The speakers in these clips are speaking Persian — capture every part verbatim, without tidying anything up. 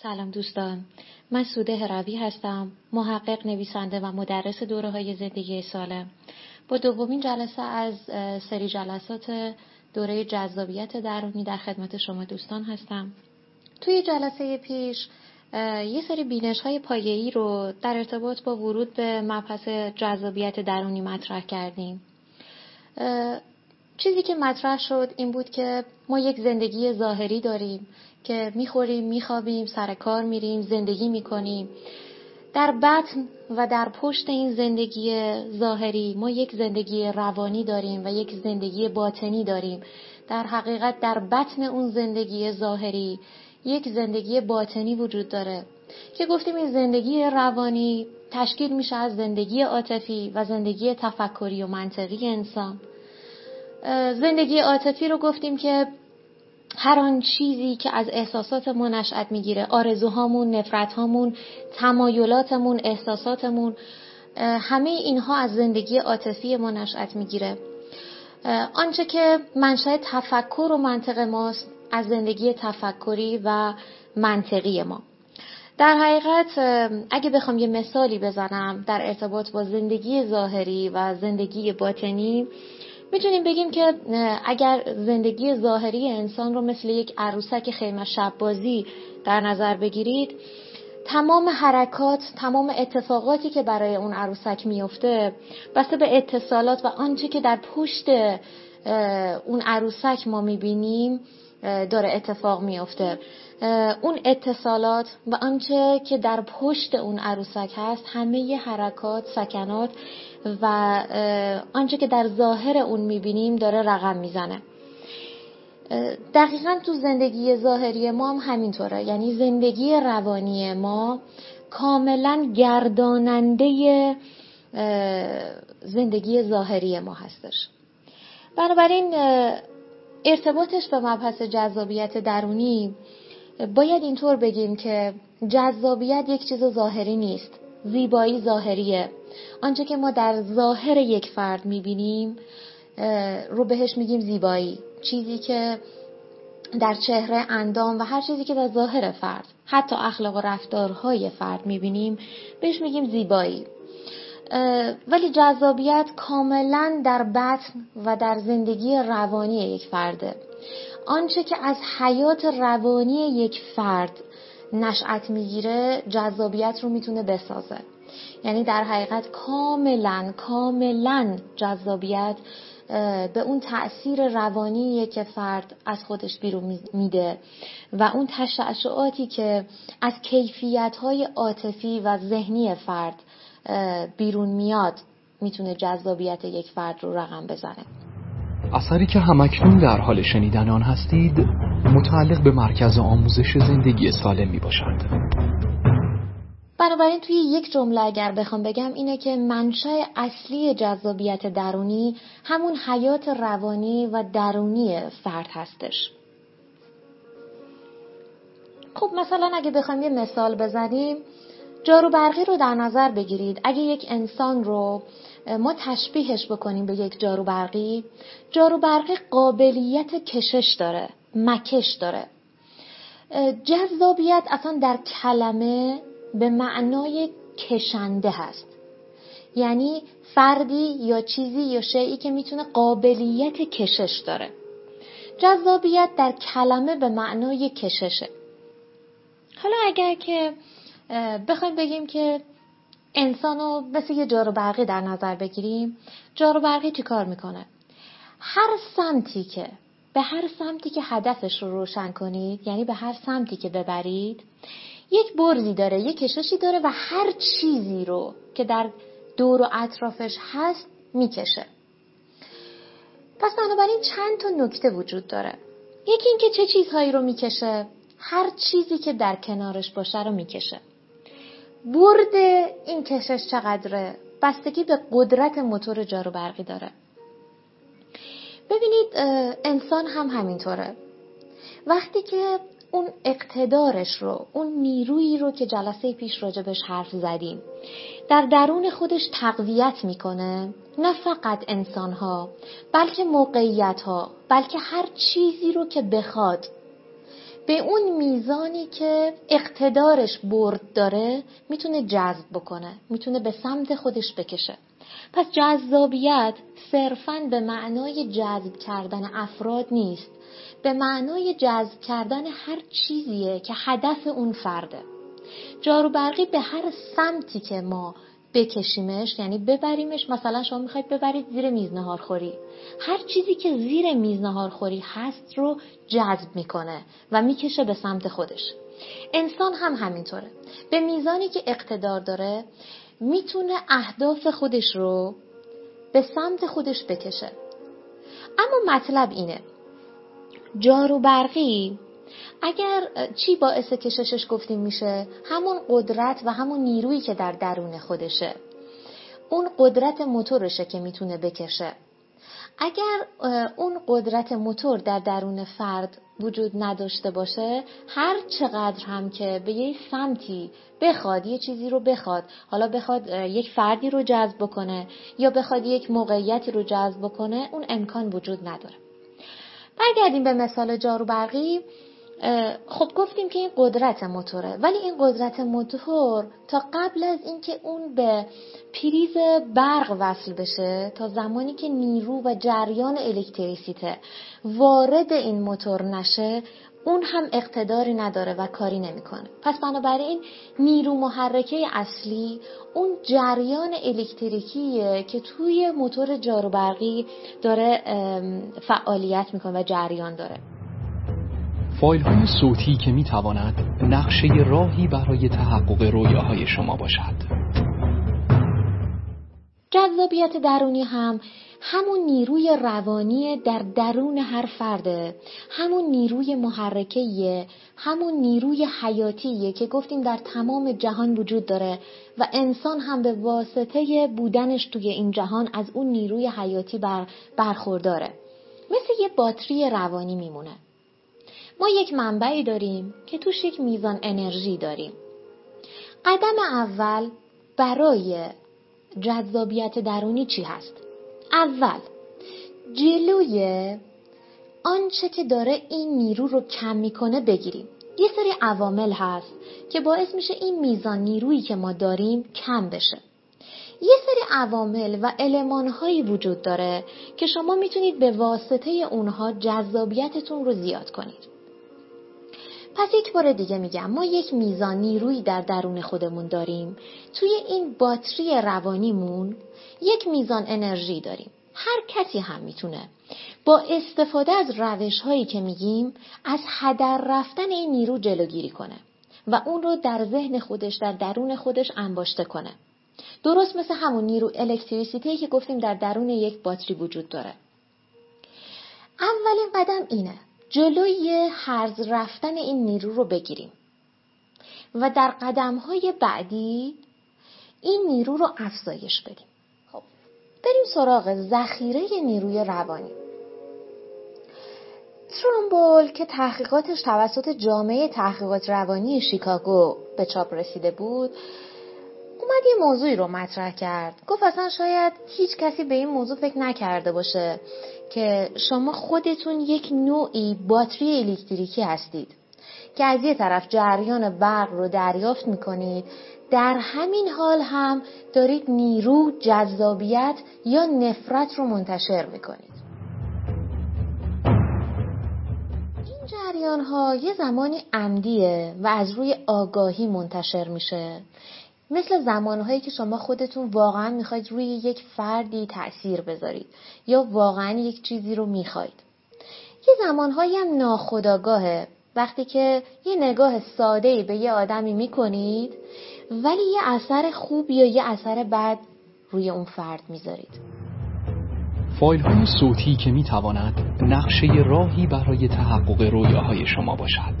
سلام دوستان، من سوده هروی هستم، محقق، نویسنده و مدرس دوره‌های زندگی سالم. با دومین جلسه از سری جلسات دوره جذابیت درونی در خدمت شما دوستان هستم. توی جلسه پیش یه سری بینش‌های پایه‌ای رو در ارتباط با ورود به مبحث جذابیت درونی مطرح کردیم. چیزی که مطرح شد این بود که ما یک زندگی ظاهری داریم که میخوریم، میخوابیم، سر کار میریم، زندگی میکنیم. در بطن و در پشت این زندگی ظاهری ما یک زندگی روانی داریم و یک زندگی باطنی داریم. در حقیقت در بطن اون زندگی ظاهری یک زندگی باطنی وجود داره که گفتیم این زندگی روانی تشکیل میشه از زندگی عاطفی و زندگی تفکری و منطقی انسان. زندگی عاطفی رو گفتیم که هر آن چیزی که از احساسات ما نشأت میگیره، آرزوهامون، نفرتهامون، تمایلاتمون، احساساتمون، همه اینها از زندگی عاطفی ما نشأت میگیره. آنچه که منشأ تفکر و منطق ماست از زندگی تفکری و منطقی ما. در حقیقت اگه بخوام یه مثالی بزنم در ارتباط با زندگی ظاهری و زندگی باطنی، میتونیم بگیم که اگر زندگی ظاهری انسان رو مثل یک عروسک خیمه شب بازی در نظر بگیرید، تمام حرکات، تمام اتفاقاتی که برای اون عروسک میفته بسته به اتصالات و آنچه که در پشت اون عروسک ما میبینیم داره اتفاق میفته. اون اتصالات و آنچه که در پشت اون عروسک هست همه حرکات، سکنات و آنچه که در ظاهر اون میبینیم داره رقم میزنه. دقیقاً تو زندگی ظاهری ما هم همینطوره، یعنی زندگی روانی ما کاملاً گرداننده زندگی ظاهری ما هستش. بنابراین ارتباطش به مبحث جذابیت درونی باید اینطور بگیم که جذابیت یک چیز ظاهری نیست، زیبایی ظاهریه. آنچه که ما در ظاهر یک فرد میبینیم رو بهش میگیم زیبایی. چیزی که در چهره، اندام و هر چیزی که در ظاهر فرد، حتی اخلاق و رفتارهای فرد میبینیم بهش میگیم زیبایی. ولی جذابیت کاملا در بطن و در زندگی روانی یک فرده. آنچه که از حیات روانی یک فرد نشأت میگیره جذابیت رو میتونه بسازه. یعنی در حقیقت کاملا کاملا جذابیت به اون تأثیر روانی که فرد از خودش بیرون میده و اون تشعشعاتی که از کیفیت‌های عاطفی و ذهنی فرد بیرون میاد میتونه جذابیت یک فرد رو رقم بزنه. اثری که همکنون در حال شنیدن آن هستید متعلق به مرکز آموزش زندگی سالم می باشد. بنابراین توی یک جمله اگر بخوام بگم اینه که منشأ اصلی جذابیت درونی همون حیات روانی و درونی فرد هستش. خب مثلا اگه بخوام یه مثال بزنیم، جارو برقی رو در نظر بگیرید. اگه یک انسان رو ما تشبیهش بکنیم به یک جارو برقی، جارو برقی قابلیت کشش داره، مکش داره. جذابیت اصلا در کلمه به معنای کشنده هست، یعنی فردی یا چیزی یا شیئی که میتونه قابلیت کشش داره. جذابیت در کلمه به معنای کششه. حالا اگر که بخوایم بگیم که انسانو مثل یه جارو برقی در نظر بگیریم، جارو برقی چی کار میکنه؟ هر سمتی که به هر سمتی که هدفش رو روشن کنید، یعنی به هر سمتی که ببرید، یک برزی داره، یک کششی داره و هر چیزی رو که در دور و اطرافش هست میکشه. پس بنابراین چند تا نکته وجود داره. یکی این که چه چیزهایی رو میکشه؟ هر چیزی که در کنارش باشه رو میکشه. برد این کشش چقدره؟ بستگی به قدرت موتور جارو برقی داره. ببینید انسان هم همینطوره. وقتی که اون اقتدارش رو، اون نیرویی رو که جلسه پیش راجبش حرف زدیم در درون خودش تقویت میکنه، نه فقط انسان‌ها بلکه موقعیت‌ها، بلکه هر چیزی رو که بخواد به اون میزانی که اقتدارش برد داره میتونه جذب بکنه، میتونه به سمت خودش بکشه. پس جذابیت صرفاً به معنای جذب کردن افراد نیست، به معنای جذب کردن هر چیزیه که هدف اون فرده. جاروبرقی به هر سمتی که ما بکشیمش، یعنی ببریمش، مثلا شما میخواید ببرید زیر میز ناهارخوری، هر چیزی که زیر میز ناهارخوری هست رو جذب میکنه و میکشه به سمت خودش. انسان هم همینطوره، به میزانی که اقتدار داره میتونه اهداف خودش رو به سمت خودش بکشه. اما مطلب اینه، جاروبرقی اگر چی باعث کششش گفتیم میشه؟ همون قدرت و همون نیرویی که در درون خودشه، اون قدرت موتورشه که میتونه بکشه. اگر اون قدرت موتور در درون فرد وجود نداشته باشه، هر چقدر هم که به یه سمتی بخواد یه چیزی رو بخواد، حالا بخواد یک فردی رو جذب بکنه یا بخواد یک موقعیتی رو جذب بکنه، اون امکان وجود نداره. برگردیم به مثال جاروبرقی. خب گفتیم که این قدرت موتوره، ولی این قدرت موتور تا قبل از اینکه اون به پریز برق وصل بشه، تا زمانی که نیرو و جریان الکتریسیته وارد این موتور نشه، اون هم اقتداری نداره و کاری نمیکنه. پس بنابراین نیرو محرکه اصلی اون جریان الکتریکیه که توی موتور جاروبرقی داره فعالیت میکنه و جریان داره. فایل های صوتی که می تواند نقشه راهی برای تحقق رویاهای شما باشد. جذابیت درونی هم همون نیروی روانی در درون هر فرده، همون نیروی محرکه‌ایه، همون نیروی حیاتیه که گفتیم در تمام جهان وجود داره و انسان هم به واسطه بودنش توی این جهان از اون نیروی حیاتی بر برخورداره. مثل یه باتری روانی میمونه. ما یک منبعی داریم که توش یک میزان انرژی داریم. قدم اول برای جذابیت درونی چی هست؟ اول جلوی آنچه که داره این نیرو رو کم میکنه بگیریم. یه سری عوامل هست که باعث میشه این میزان نیرویی که ما داریم کم بشه. یه سری عوامل و المان‌هایی وجود داره که شما میتونید به واسطه اونها جذابیتتون رو زیاد کنید. پس یک بار دیگه میگم، ما یک میزان نیرویی در درون خودمون داریم. توی این باتری روانیمون یک میزان انرژی داریم. هر کسی هم میتونه با استفاده از روش‌هایی که میگیم از هدر رفتن این نیرو جلوگیری کنه و اون رو در ذهن خودش، در درون خودش انباشته کنه. درست مثل همون نیرو الکتریسیته که گفتیم در درون یک باتری وجود داره. اولین قدم اینه، جلوی هرز رفتن این نیرو رو بگیریم و در قدم‌های بعدی این نیرو رو افزایش بدیم. خب بریم سراغ ذخیره نیروی روانی. ترامبول که تحقیقاتش توسط جامعه تحقیقات روانی شیکاگو به چاپ رسیده بود، اومد یه موضوعی رو مطرح کرد. گفت اصلا شاید هیچ کسی به این موضوع فکر نکرده باشه که شما خودتون یک نوعی باتری الکتریکی هستید که از یه طرف جریان برق رو دریافت میکنید، در همین حال هم دارید نیرو، جذابیت یا نفرت رو منتشر میکنید. این جریان ها یه زمانی عمدیه و از روی آگاهی منتشر میشه، مثل زمانهایی که شما خودتون واقعا میخواید روی یک فردی تأثیر بذارید یا واقعا یک چیزی رو میخواید. یه زمانهایی هم ناخودآگاهه، وقتی که یه نگاه ساده‌ای به یه آدمی میکنید ولی یه اثر خوب یا یه اثر بد روی اون فرد میذارید. فایل های صوتی که میتواند نقشه راهی برای تحقق رویاهای شما باشد.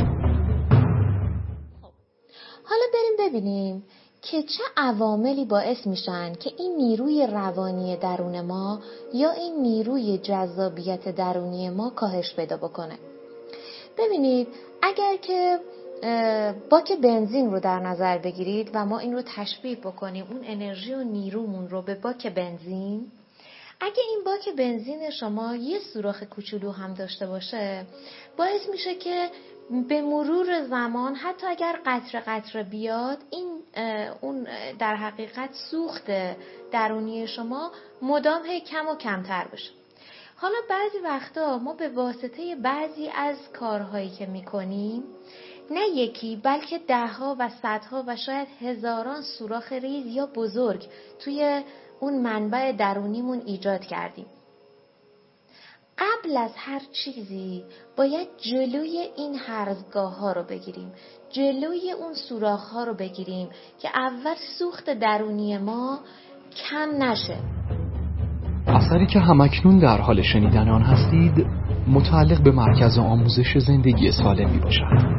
حالا بریم ببینیم که چه عواملی باعث میشن که این نیروی روانی درون ما یا این نیروی جذابیت درونی ما کاهش پیدا بکنه. ببینید، اگر که باک بنزین رو در نظر بگیرید و ما این رو تشبیه بکنیم، اون انرژی و نیرومون رو به باک بنزین، اگه این باک بنزین شما یه سوراخ کوچولو هم داشته باشه، باعث میشه که به مرور زمان حتی اگر قطره قطره بیاد، این اون در حقیقت سوخت درونی شما مدام هی کم و کمتر بشه. حالا بعضی وقتا ما به واسطه بعضی از کارهایی که میکنیم نه یکی بلکه دهها و صدها و شاید هزاران سوراخ ریز یا بزرگ توی اون منبع درونیمون ایجاد کردیم. قبل از هر چیزی باید جلوی این هرزگاه ها رو بگیریم، جلوی اون سوراخ ها رو بگیریم که اول سوخت درونی ما کم نشه. اثری که همکنون در حال شنیدن آن هستید متعلق به مرکز آموزش زندگی سالم می باشد.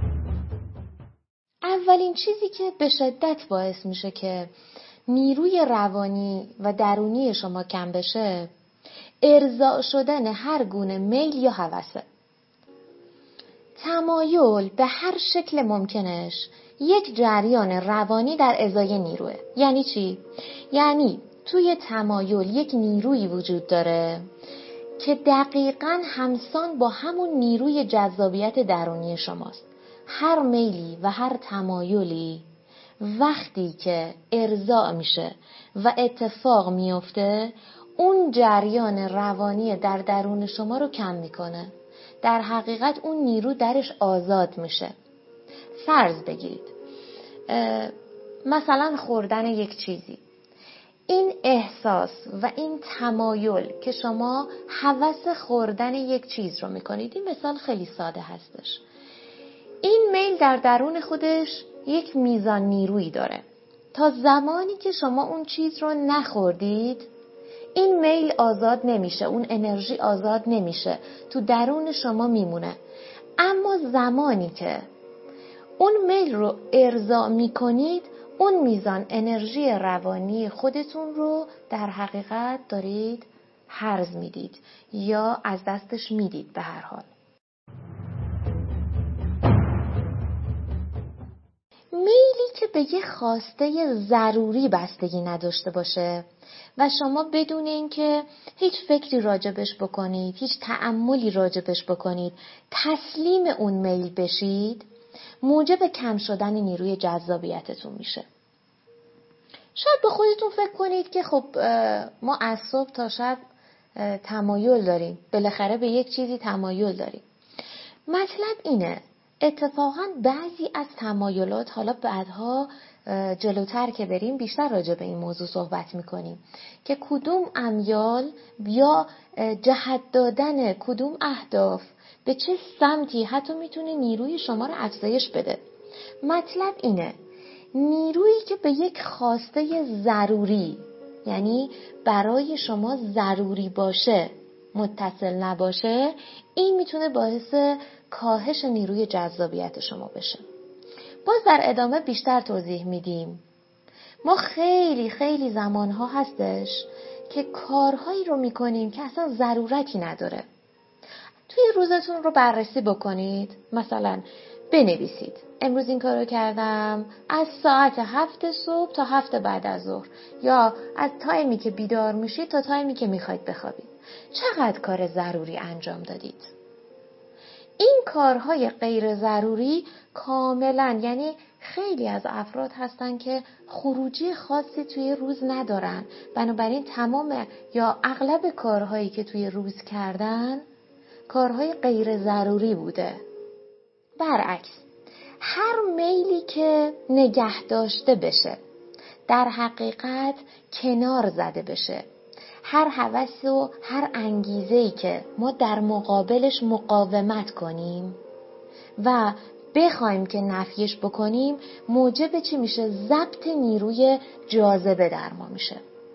اولین چیزی که به شدت باعث میشه که نیروی روانی و درونی شما کم بشه، ارضاء شدن هر گونه میل یا هوسه. تمایل به هر شکل ممکنش یک جریان روانی در ازای نیروه. یعنی چی؟ یعنی توی تمایل یک نیروی وجود داره که دقیقاً همسان با همون نیروی جذابیت درونی شماست. هر میلی و هر تمایلی وقتی که ارضاء میشه و اتفاق میفته، اون جریان روانی در درون شما رو کم میکنه. در حقیقت اون نیرو درش آزاد میشه. فرض بگیرید مثلا خوردن یک چیزی، این احساس و این تمایل که شما هوس خوردن یک چیز رو میکنید، این مثال خیلی ساده هستش. این میل در درون خودش یک میزان نیرویی داره. تا زمانی که شما اون چیز رو نخوردید، این میل آزاد نمیشه، اون انرژی آزاد نمیشه، تو درون شما میمونه. اما زمانی که اون میل رو ارضاء میکنید، اون میزان انرژی روانی خودتون رو در حقیقت دارید هرز میدید یا از دستش میدید. به هر حال میلی که به یه خواسته ضروری بستگی نداشته باشه و شما بدون اینکه هیچ فکری راجبش بکنید، هیچ تأملی راجبش بکنید، تسلیم اون میل بشید، موجب کم شدن نیروی جذابیتتون میشه. شاید به خودتون فکر کنید که خب ما از صبح تا شب تمایل داریم، بالاخره به یک چیزی تمایل داریم. مطلب اینه، اتفاقاً بعضی از تمایلات، حالا بعدها جلوتر که بریم بیشتر راجع به این موضوع صحبت میکنیم که کدوم امیال یا جهت دادن کدوم اهداف به چه سمتی حتی میتونه نیروی شما رو افزایش بده. مطلب اینه، نیرویی که به یک خواسته ضروری، یعنی برای شما ضروری باشه، متصل نباشه، این میتونه باعث کاهش نیروی جذابیت شما بشه. باز در ادامه بیشتر توضیح میدیم. ما خیلی خیلی زمانها هستش که کارهایی رو میکنیم که اصلا ضرورتی نداره. توی روزتون رو بررسی بکنید، مثلا بنویسید امروز این کارو کردم از ساعت هفت صبح تا هفت بعد از ظهر، یا از تایمی که بیدار میشید تا تایمی که میخواید بخوابید چقدر کار ضروری انجام دادید. این کارهای غیر ضروری کاملا، یعنی خیلی از افراد هستن که خروجی خاصی توی روز ندارن، بنابراین تمام یا اغلب کارهایی که توی روز کردن کارهای غیر ضروری بوده. برعکس، هر میلی که نگه داشته بشه، در حقیقت کنار زده بشه، هر هوس و هر انگیزه‌ای که ما در مقابلش مقاومت کنیم و بخوایم که نفیش بکنیم، موجب چی میشه؟ ضبط نیروی جاذبه در ما میشه.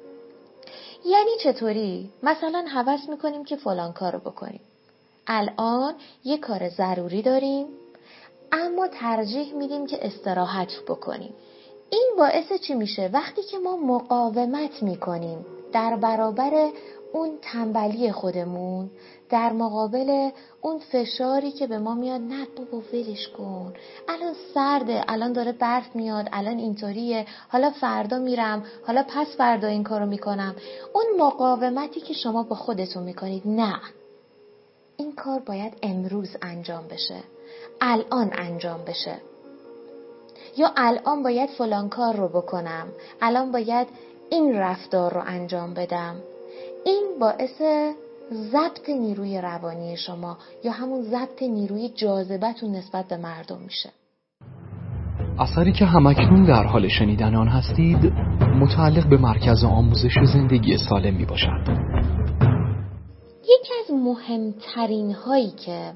یعنی چطوری؟ مثلا هوس میکنیم که فلان کارو بکنیم، الان یه کار ضروری داریم اما ترجیح میدیم که استراحت بکنیم. این باعث چی میشه؟ وقتی که ما مقاومت میکنیم در برابر اون تنبلی خودمون، در مقابل اون فشاری که به ما میاد، نه بابا ولش کن، الان سرده، الان داره برف میاد، الان اینطوریه، حالا فردا میرم، حالا پس فردا این کارو میکنم. اون مقاومتی که شما با خودتون میکنید، نه، این کار باید امروز انجام بشه. الان انجام بشه، یا الان باید فلان کار رو بکنم، الان باید این رفتار رو انجام بدم. این باعث ضبط نیروی روانی شما یا همون ضبط نیروی جاذبتون نسبت به مردم میشه. اثری که همکنون در حال شنیدن آن هستید متعلق به مرکز آموزش زندگی سالم می باشد. یکی از مهمترین هایی که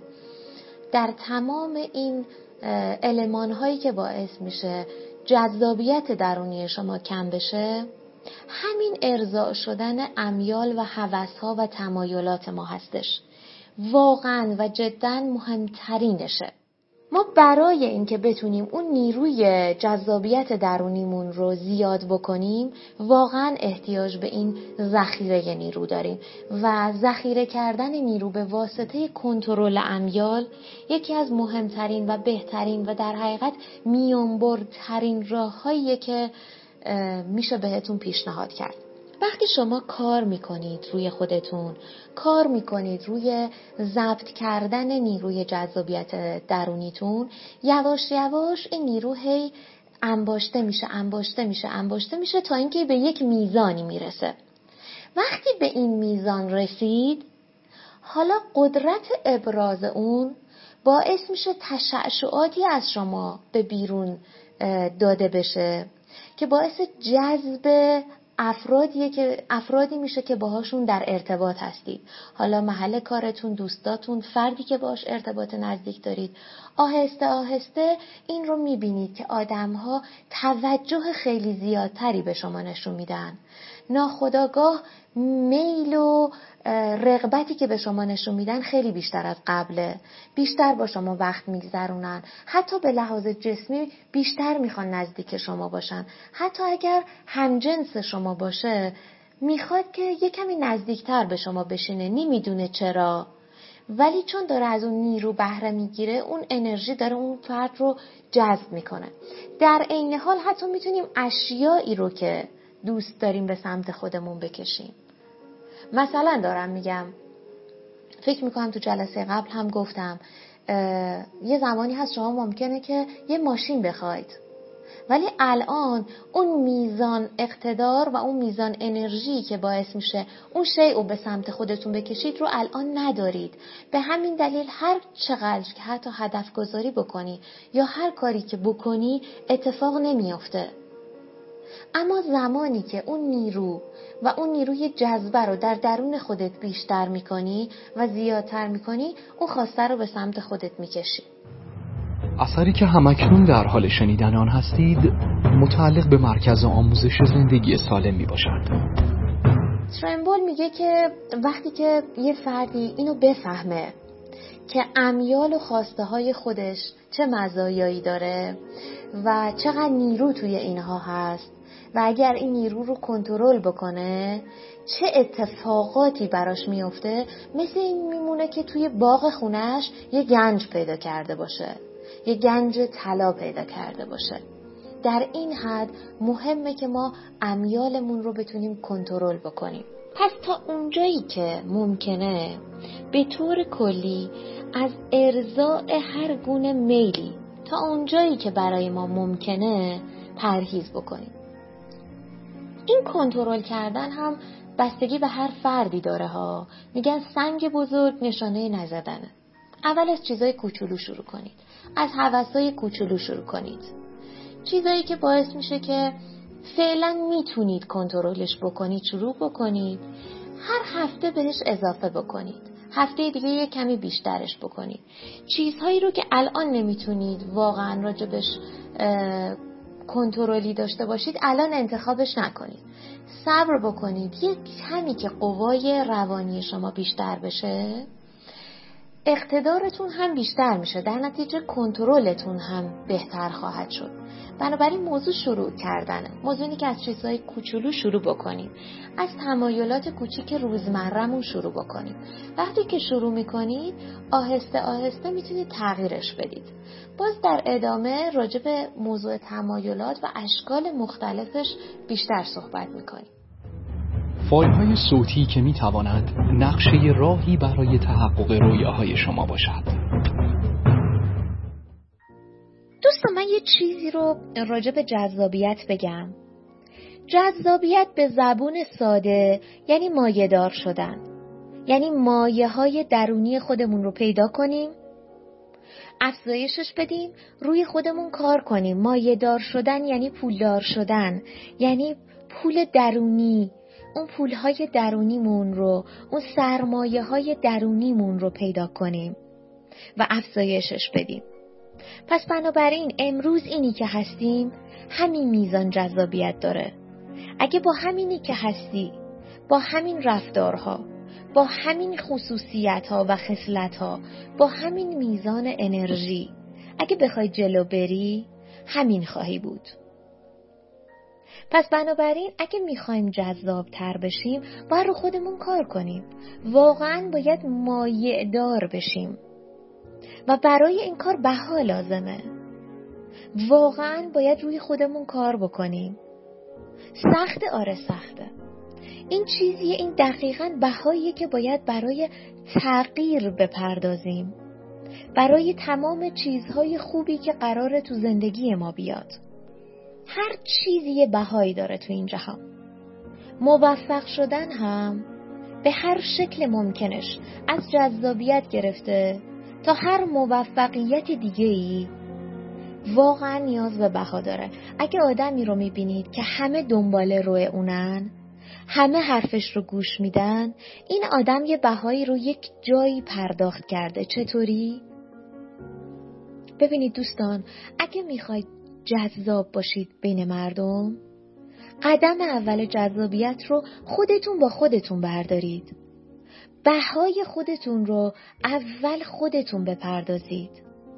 در تمام این المان هایی که باعث میشه جذابیت درونی شما کم بشه، همین ارضاء شدن امیال و هوس‌ها و تمایلات ما هستش. واقعا و جدا مهمترینشه. ما برای اینکه بتونیم اون نیروی جذابیت درونیمون رو زیاد بکنیم، واقعا احتیاج به این ذخیره نیرو داریم و ذخیره کردن نیرو به واسطه کنترل امیال یکی از مهمترین و بهترین و در حقیقت میانبرترین راه‌هاییه که میشه بهتون پیشنهاد کرد. وقتی شما کار میکنید روی خودتون، کار میکنید روی ضبط کردن نیروی جذابیت درونیتون، یواش یواش این نیرو هی انباشته میشه انباشته میشه انباشته میشه تا اینکه به یک میزانی میرسه. وقتی به این میزان رسید، حالا قدرت ابراز اون باعث میشه تشعشعاتی از شما به بیرون داده بشه که باعث جذب افرادیه که افرادی میشه که باهاشون در ارتباط هستید. حالا محل کارتون، دوستاتون، فردی که باهاش ارتباط نزدیک دارید. آهسته آهسته این رو میبینید که آدم‌ها توجه خیلی زیادتری به شما نشون میدن. ناخودآگاه میل و رغبتی که به شما نشون میدن خیلی بیشتر از قبله. بیشتر با شما وقت میگذرونن. حتی به لحاظ جسمی بیشتر میخوان نزدیک شما باشن. حتی اگر همجنس شما باشه میخواد که یه کمی نزدیکتر به شما بشینه. نمیدونه چرا، ولی چون داره از اون نیرو بهره میگیره، اون انرژی داره اون فرد رو جذب میکنه. در عین حال حتی میتونیم اشیایی رو که دوست داریم به سمت خودمون بکشیم. مثلا دارم میگم، فکر میکنم تو جلسه قبل هم گفتم، یه زمانی هست شما ممکنه که یه ماشین بخواید، ولی الان اون میزان اقتدار و اون میزان انرژی که باعث میشه اون شیء رو به سمت خودتون بکشید رو الان ندارید. به همین دلیل هر چقدر که حتی هدف گذاری بکنی یا هر کاری که بکنی اتفاق نمیافته. اما زمانی که اون نیرو و اون نیروی جذبه رو در درون خودت بیشتر میکنی و زیادتر میکنی، اون خواسته رو به سمت خودت میکشی. اثری که همکنون در حال شنیدن آن هستید متعلق به مرکز آموزش زندگی سالم می باشد. ترنبول میگه که وقتی که یه فردی اینو بفهمه که امیال و خواسته های خودش چه مزایایی داره و چقدر نیرو توی اینها هست و اگر این نیرو رو کنترل بکنه چه اتفاقاتی براش میفته، مثل این میمونه که توی باغ خونش یه گنج پیدا کرده باشه، یه گنج طلا پیدا کرده باشه. در این حد مهمه که ما امیالمون رو بتونیم کنترل بکنیم. پس تا اونجایی که ممکنه به طور کلی از ارضاء هر گونه میلی تا اونجایی که برای ما ممکنه پرهیز بکنیم. این کنترل کردن هم بستگی به هر فردی داره ها. میگن سنگ بزرگ نشانه نزدنه. اول از چیزای کوچولو شروع کنید. از هوسای کوچولو شروع کنید. چیزایی که باعث میشه که فعلا میتونید کنترلش بکنید شروع بکنید. هر هفته بهش اضافه بکنید. هفته دیگه یه کمی بیشترش بکنید. چیزهایی رو که الان نمیتونید واقعا راجبش کنترلی داشته باشید الان انتخابش نکنید. صبر بکنید. یه کمی که قوای روانی شما بیشتر بشه، اقتدارتون هم بیشتر میشه، در نتیجه کنترلتون هم بهتر خواهد شد. بنابراین موضوع شروع کردنه. موضوع اینه که از چیزهای کوچولو شروع بکنیم. از تمایلات کوچیک روزمره‌مون شروع بکنیم. وقتی که شروع میکنید آهسته آهسته میتونید تغییرش بدید. باز در ادامه راجع به موضوع تمایلات و اشکال مختلفش بیشتر صحبت میکنیم. فایل های صوتی که می تواند نقشه راهی برای تحقق رویاهای شما باشد. چیزی رو راجع به جذابیت بگم. جذابیت به زبون ساده یعنی مایه دار شدن، یعنی مایه های درونی خودمون رو پیدا کنیم، افزایشش بدیم، روی خودمون کار کنیم. مایه دار شدن یعنی پولدار شدن، یعنی پول درونی، اون پولهای درونیمون رو، اون سرمایه های درونیمون رو پیدا کنیم و افزایشش بدیم. پس بنابراین امروز اینی که هستیم همین میزان جذابیت داره. اگه با همینی که هستی، با همین رفتارها، با همین خصوصیتها و خصلتها، با همین میزان انرژی اگه بخوای جلو بری، همین خواهی بود. پس بنابراین اگه میخوایم جذاب تر بشیم، باید رو خودمون کار کنیم. واقعاً باید مایع دار بشیم و برای این کار بها لازمه. واقعاً باید روی خودمون کار بکنیم. سخت، آره سخته. این چیزیه، این دقیقاً بهاییه که باید برای تغییر بپردازیم، برای تمام چیزهای خوبی که قراره تو زندگی ما بیاد. هر چیزی یه بهایی داره تو این جهان. موفق شدن هم به هر شکل ممکنش، از جذابیت گرفته تا هر موفقیت دیگه‌ای، واقعا نیاز به بها داره. اگه آدمی رو میبینید که همه دنبال روی اونن، همه حرفش رو گوش میدن، این آدم یه بهایی رو یک جایی پرداخت کرده. چطوری؟ ببینید دوستان، اگه میخواید جذاب باشید بین مردم، قدم اول جذابیت رو خودتون با خودتون بردارید. بهای خودتون رو اول خودتون بپردازید.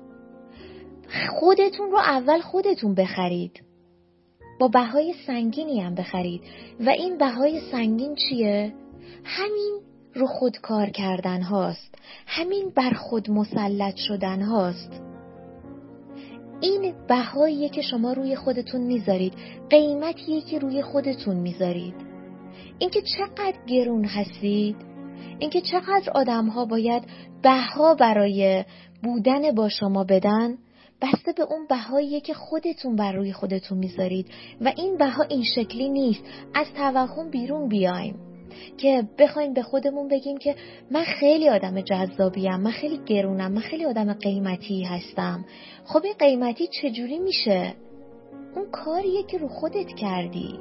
خودتون رو اول خودتون بخرید. با بهای سنگینی هم بخرید. و این بهای سنگین چیه؟ همین رو خود کار کردن هاست. همین بر خود مسلط شدن هاست. این بهاییه که شما روی خودتون میذارید. قیمتیه که روی خودتون میذارید. اینکه چقدر گرون هستید، اینکه چقدر آدم ها باید بها برای بودن با شما بدن، بسته به اون بهاییه که خودتون بر روی خودتون میذارید. و این بها این شکلی نیست از توهم بیرون بیایم که بخوایم به خودمون بگیم که من خیلی آدم جذابیم، من خیلی گرونم، من خیلی آدم قیمتی هستم. خب این قیمتی چجوری میشه؟ اون کاریه که رو خودت کردی.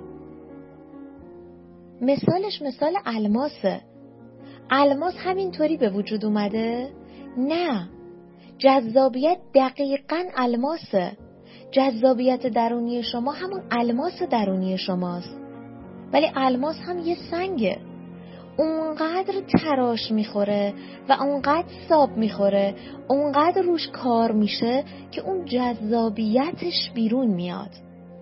مثالش مثال الماسه. الماس همینطوری به وجود اومده؟ نه. جذابیت دقیقاً الماسه. جذابیت درونی شما همون الماس درونی شماست. ولی الماس هم یه سنگه. اونقدر تراش میخوره و اونقدر ساب میخوره، اونقدر روش کار میشه که اون جذابیتش بیرون میاد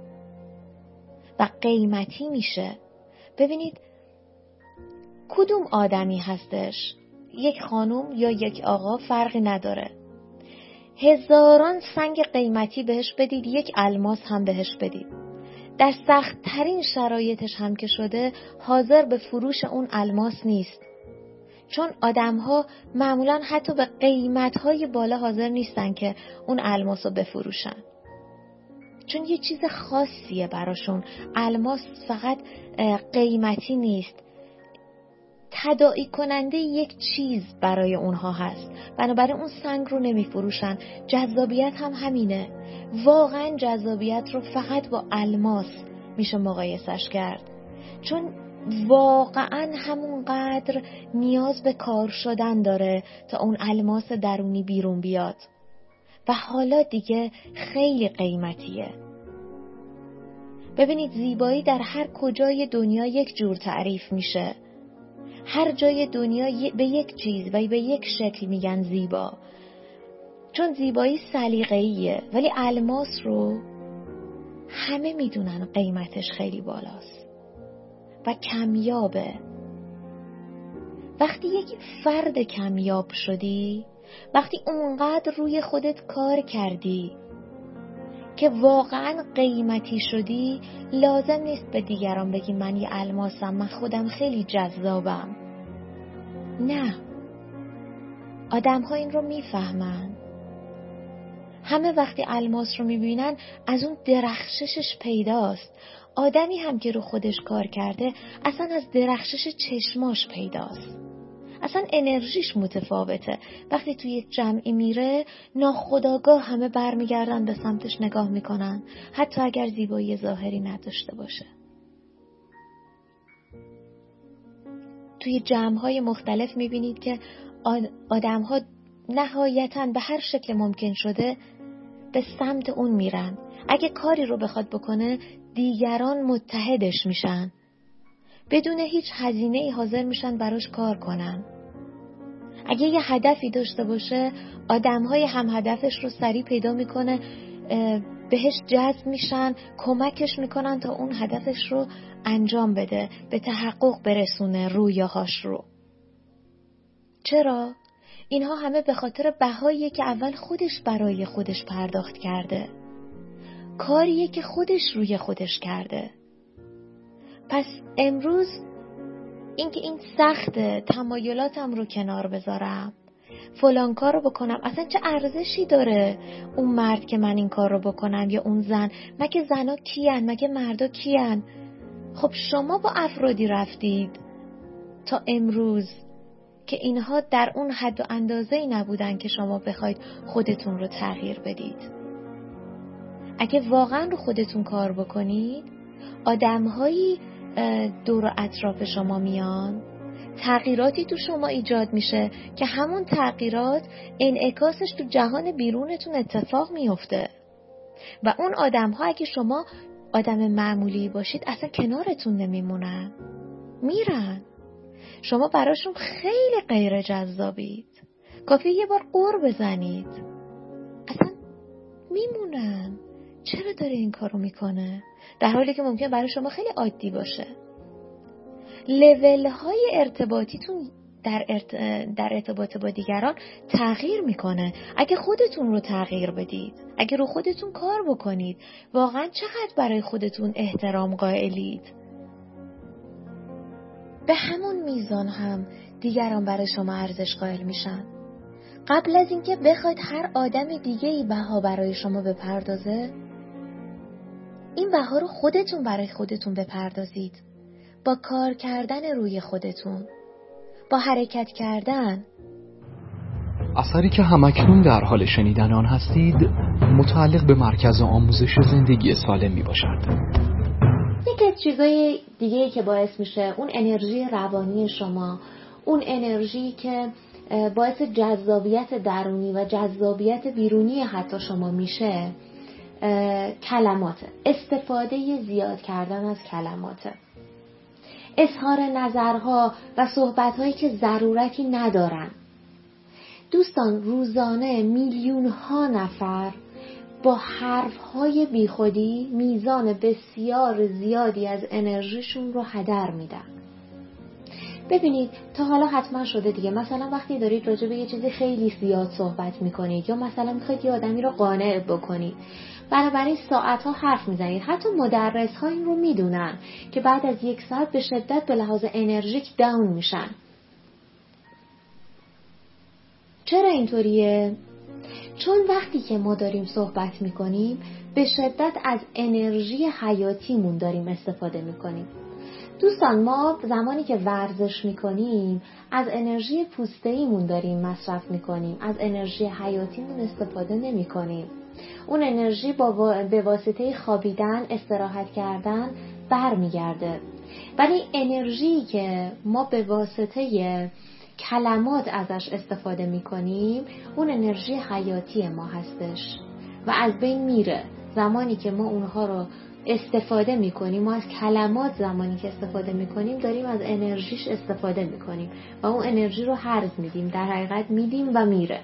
و قیمتی میشه. ببینید کدوم آدمی هستش، یک خانم یا یک آقا فرقی نداره، هزاران سنگ قیمتی بهش بدید، یک الماس هم بهش بدید، در سخت ترین شرایطش هم که شده حاضر به فروش اون الماس نیست. چون آدم ها معمولا حتی به قیمت های بالا حاضر نیستن که اون الماس رو بفروشن. چون یه چیز خاصیه براشون. الماس فقط قیمتی نیست، تداعی کننده یک چیز برای اونها هست. بنابراین اون سنگ رو نمی فروشن. جذابیت هم همینه. واقعا جذابیت رو فقط با الماس میشه مقایسش کرد. چون واقعا همونقدر نیاز به کار شدن داره تا اون الماس درونی بیرون بیاد. و حالا دیگه خیلی قیمتیه. ببینید زیبایی در هر کجای دنیا یک جور تعریف میشه. هر جای دنیا به یک چیز و به یک شکل میگن زیبا. چون زیبایی سلیقه‌ایه. ولی الماس رو همه میدونن قیمتش خیلی بالاست و کمیابه. وقتی یک فرد کمیاب شدی، وقتی اونقدر روی خودت کار کردی که واقعا قیمتی شدی، لازم نیست به دیگران بگی من یه الماسم، من خودم خیلی جذابم. نه، آدم ها این رو میفهمن. همه وقتی الماس رو میبینن از اون درخششش پیداست. آدمی هم که رو خودش کار کرده اصلا از درخشش چشماش پیداست. اصلا انرژیش متفاوته. وقتی توی یک جمعی میره ناخودآگاه همه برمیگردن به سمتش نگاه میکنن، حتی اگر زیبایی ظاهری نداشته باشه. توی جمع‌های مختلف میبینید که آدم‌ها نهایتاً به هر شکل ممکن شده به سمت اون میرن. اگه کاری رو بخواد بکنه دیگران متحدش میشن، بدون هیچ هزینه‌ای حاضر میشن براش کار کنن. اگه یه هدفی داشته باشه آدم‌های هم هدفش رو سریع پیدا میکنه، بهش جذب میشن، کمکش میکنن تا اون هدفش رو انجام بده، به تحقق برسونه رویاهاش رو. چرا؟ اینها همه به خاطر بهاییه که اول خودش برای خودش پرداخت کرده، کاریه که خودش روی خودش کرده. پس امروز اینکه این سخته تمایلاتم رو کنار بذارم، فلان کار رو بکنم، اصلا چه ارزشی داره اون مرد که من این کار رو بکنم یا اون زن؟ مگه زنا کیان؟ مگه مردا کیان؟ خب شما با افرادی رفتید تا امروز که اینها در اون حد و اندازه‌ای نبودن که شما بخواید خودتون رو تغییر بدید. اگه واقعا رو خودتون کار بکنید، آدم‌هایی دور و اطراف شما میان، تغییراتی تو شما ایجاد میشه که همون تغییرات انعکاسش تو جهان بیرونتون اتفاق میفته و اون آدم‌ها اگه شما آدم معمولی باشید اصلا کنارتون نمیمونن، میرن. شما براشون خیلی غیر جذابید، کافیه یه بار قور بزنید اصلا میمونن. چرا داره این کارو میکنه؟ در حالی که ممکن برای شما خیلی عادی باشه. لول های ارتباطیتون در, ارت... در ارتباط با دیگران تغییر میکنه. اگه خودتون رو تغییر بدید، اگه رو خودتون کار بکنید، واقعا چقدر برای خودتون احترام قائلید، به همون میزان هم دیگران برای شما ارزش قائل میشن. قبل از اینکه بخواید هر آدم دیگه‌ای بها برای شما بپردازه، این بها رو خودتون برای خودتون بپردازید، با کار کردن روی خودتون، با حرکت کردن. اثری که همکنون در حال شنیدن آن هستید متعلق به مرکز آموزش زندگی سالم می باشد. یکی از چیزای دیگه‌ای که باعث میشه اون انرژی روانی شما، اون انرژی که باعث جذابیت درونی و جذابیت بیرونی حتی شما میشه، کلمات، استفاده زیاد کردن از کلمات، اظهار نظرها و صحبت‌هایی که ضرورتی ندارن. دوستان، روزانه میلیون ها نفر با حرف‌های بیخودی میزان بسیار زیادی از انرژیشون رو هدر میدن. ببینید تا حالا حتما شده دیگه، مثلا وقتی دارید راجع به یه چیزی خیلی زیاد صحبت میکنید یا مثلا میخواید یه آدمی رو قانع بکنید، بنابراین ساعتها حرف میزنید. حتی مدرس ها این رو میدونن که بعد از یک ساعت به شدت به لحاظ انرژیک داون میشن. چرا اینطوریه؟ چون وقتی که ما داریم صحبت میکنیم به شدت از انرژی حیاتیمون داریم استفاده میکنیم. دوستان، ما زمانی که ورزش میکنیم از انرژی پوسته‌ایمون داریم مصرف میکنیم، از انرژی حیاتیمون استفاده نمیکنیم. اون انرژی با به واسطه خوابیدن، استراحت کردن برمیگرده. ولی انرژی که ما به واسطه کلمات ازش استفاده میکنیم اون انرژی حیاتی ما هستش و از بین میره. زمانی که ما اونها رو استفاده میکنیم، ما از کلمات زمانی که استفاده میکنیم داریم از انرژیش استفاده میکنیم و اون انرژی رو هرز میدیم، در حقیقت میدیم و میره.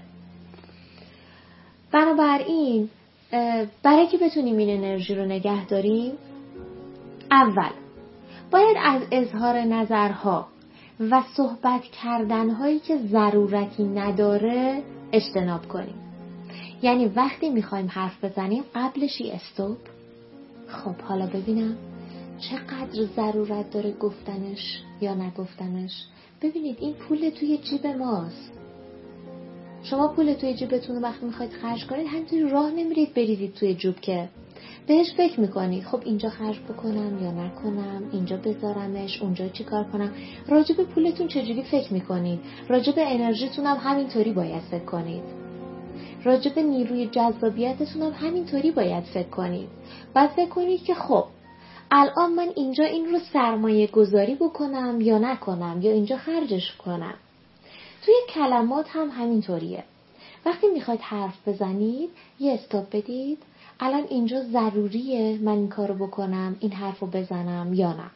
بنابراین برای که بتونیم این انرژی رو نگه داریم، اول باید از اظهار نظرها و صحبت کردنهایی که ضرورتی نداره اجتناب کنیم. یعنی وقتی میخوایم حرف بزنیم قبلش یه استوب، خب حالا ببینم چقدر ضرورت داره گفتنش یا نگفتنش. ببینید این پول توی جیب ماست، شما پول توی جیبتون رو وقتی میخواید خرج کنید همینطوری راه نمیرید بریزید توی جیب که بهش فکر میکنید خب اینجا خرج بکنم یا نکنم، اینجا بذارمش، اونجا چی کار کنم. راجع به پولتون چجوری فکر میکنید؟ راجع به انرژیتون هم همینطوری باید فکر کنید. راجع به نیروی جذابیتتون هم همینطوری باید فکر کنید. بعد فکر کنید که خب الان من اینجا این رو سرمایه گذاری بکنم یا نکنم یا اینجا خرجش کنم. توی کلمات هم همینطوریه. وقتی میخواید حرف بزنید یه استاپ بدید. الان اینجا ضروریه من این کارو بکنم، این حرفو بزنم یا نه.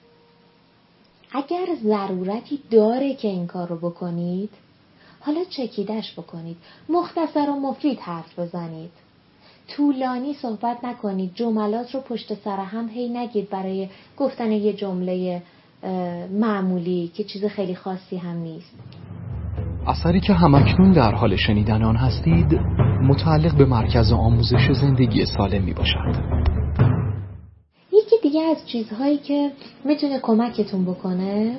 اگر ضرورتی داره که این کارو بکنید، حالا چکیدش بکنید. مختصر و مفید حرف بزنید. طولانی صحبت نکنید. جملات رو پشت سر هم هی نگید برای گفتن یه جمله معمولی که چیز خیلی خاصی هم نیست. اثری که همکنون در حال شنیدن آن هستید متعلق به مرکز آموزش زندگی سالم می باشد. یکی دیگه از چیزهایی که میتونه کمکتون بکنه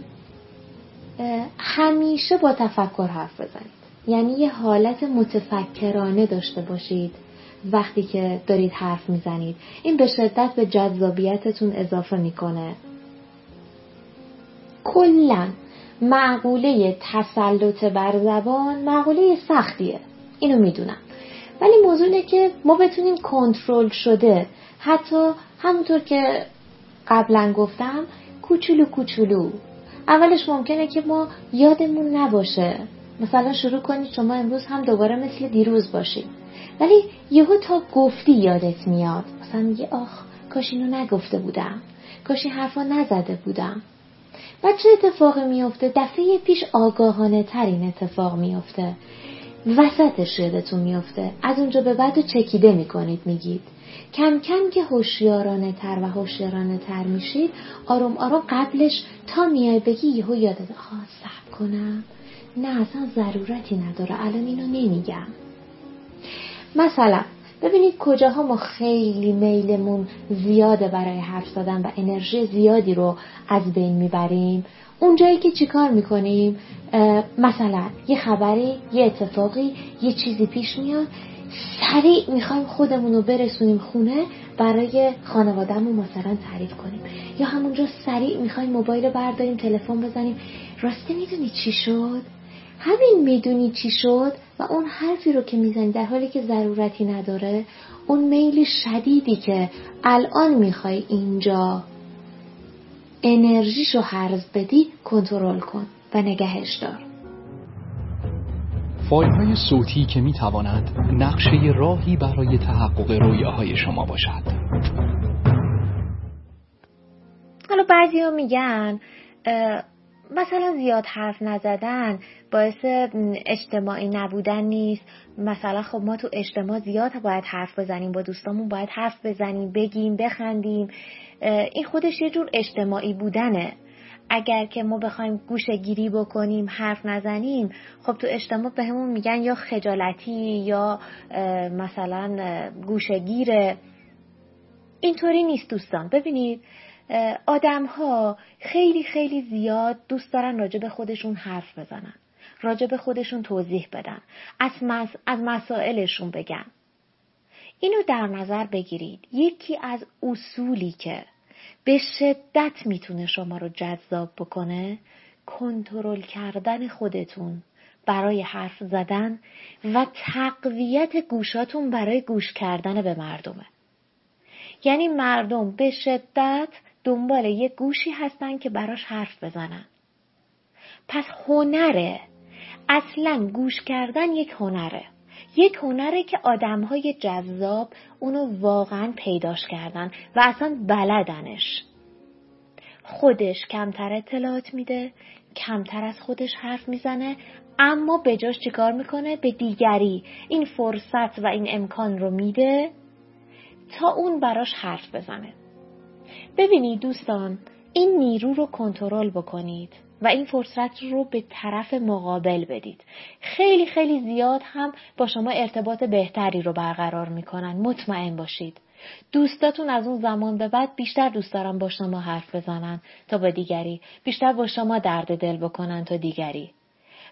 همیشه با تفکر حرف بزنید. یعنی یه حالت متفکرانه داشته باشید وقتی که دارید حرف میزنید. این به شدت به جذابیتتون اضافه میکنه. کلاً مقوله تسلط بر زبان مقوله سختیه، اینو میدونم، ولی موضوع اینه که ما بتونیم کنترل شده، حتی همونطور که قبلا گفتم کوچولو کوچولو. اولش ممکنه که ما یادمون نباشه، مثلا شروع کنید شما امروز هم دوباره مثل دیروز باشید، ولی یهو تا گفتی یادت میاد، مثلا میگه آخ کاش اینو نگفته بودم، کاش این حرفا نزده بودم. و چه اتفاقی میفته؟ دفعه پیش آگاهانه ترین اتفاق میفته، وسطش یادتون میفته، از اونجا به بعد چکیده میکنید میگید. کم کم که هوشیارانه تر و هوشیارانه تر میشید، آروم آروم قبلش تا میای بگی یهو یادت آها صبر کنم، نه اصلا ضرورتی نداره الان اینو نمیگم. مثلا ببینید کجاها ما خیلی میلمون زیاده برای حرف زدن و انرژی زیادی رو از بین میبریم. اونجایی که چیکار میکنیم، مثلا یه خبری، یه اتفاقی، یه چیزی پیش میاد، سریع میخوایم خودمون رو برسونیم خونه برای خانوادهمون مثلا تعریف کنیم، یا همونجا سریع میخوایم موبایل رو برداریم تلفن بزنیم راستی میدونی چی شد؟ همین میدونی چی شد و اون حرفی رو که میزنی در حالی که ضرورتی نداره، اون میل شدیدی که الان میخوای اینجا انرژیشو هرز بدی کنترل کن و نگهش دار. فایل های صوتی که میتواند نقشه راهی برای تحقق رویاهای شما باشد. حالا بعضیا میگن مثلا زیاد حرف نزدن باعث اجتماعی نبودن نیست. مثلا خب ما تو اجتماع زیاد باید حرف بزنیم، با دوستامون باید حرف بزنیم، بگیم، بخندیم. این خودش یه جور اجتماعی بودنه. اگر که ما بخوایم گوشه گیری بکنیم، حرف نزنیم، خب تو اجتماع به همون میگن یا خجالتی یا مثلا گوشه گیره. اینطوری نیست دوستان. ببینید آدم ها خیلی خیلی زیاد دوست دارن راجع به خودشون حرف بزنن، راجع به خودشون توضیح بدن، از, مس... از مسائلشون بگن. اینو در نظر بگیرید. یکی از اصولی که به شدت میتونه شما رو جذاب بکنه، کنترل کردن خودتون برای حرف زدن و تقویت گوشاتون برای گوش کردن به مردمه. یعنی مردم به شدت دنبال یک گوشی هستن که براش حرف بزنن. پس هنره، اصلا گوش کردن یک هنره. یک هنره که آدم‌های جذاب اونو واقعا پیداش کردن و اصلا بلدنش. خودش کمتر اطلاعات میده، کمتر از خودش حرف میزنه، اما به جاش چیکار میکنه؟ به دیگری این فرصت و این امکان رو میده تا اون براش حرف بزنه. ببینید دوستان، این نیرو رو کنترل بکنید و این فرصت رو به طرف مقابل بدید. خیلی خیلی زیاد هم با شما ارتباط بهتری رو برقرار میکنن. مطمئن باشید دوستاتون از اون زمان به بعد بیشتر دوست دارن با شما حرف بزنن تا با دیگری، بیشتر با شما درد دل بکنن تا دیگری.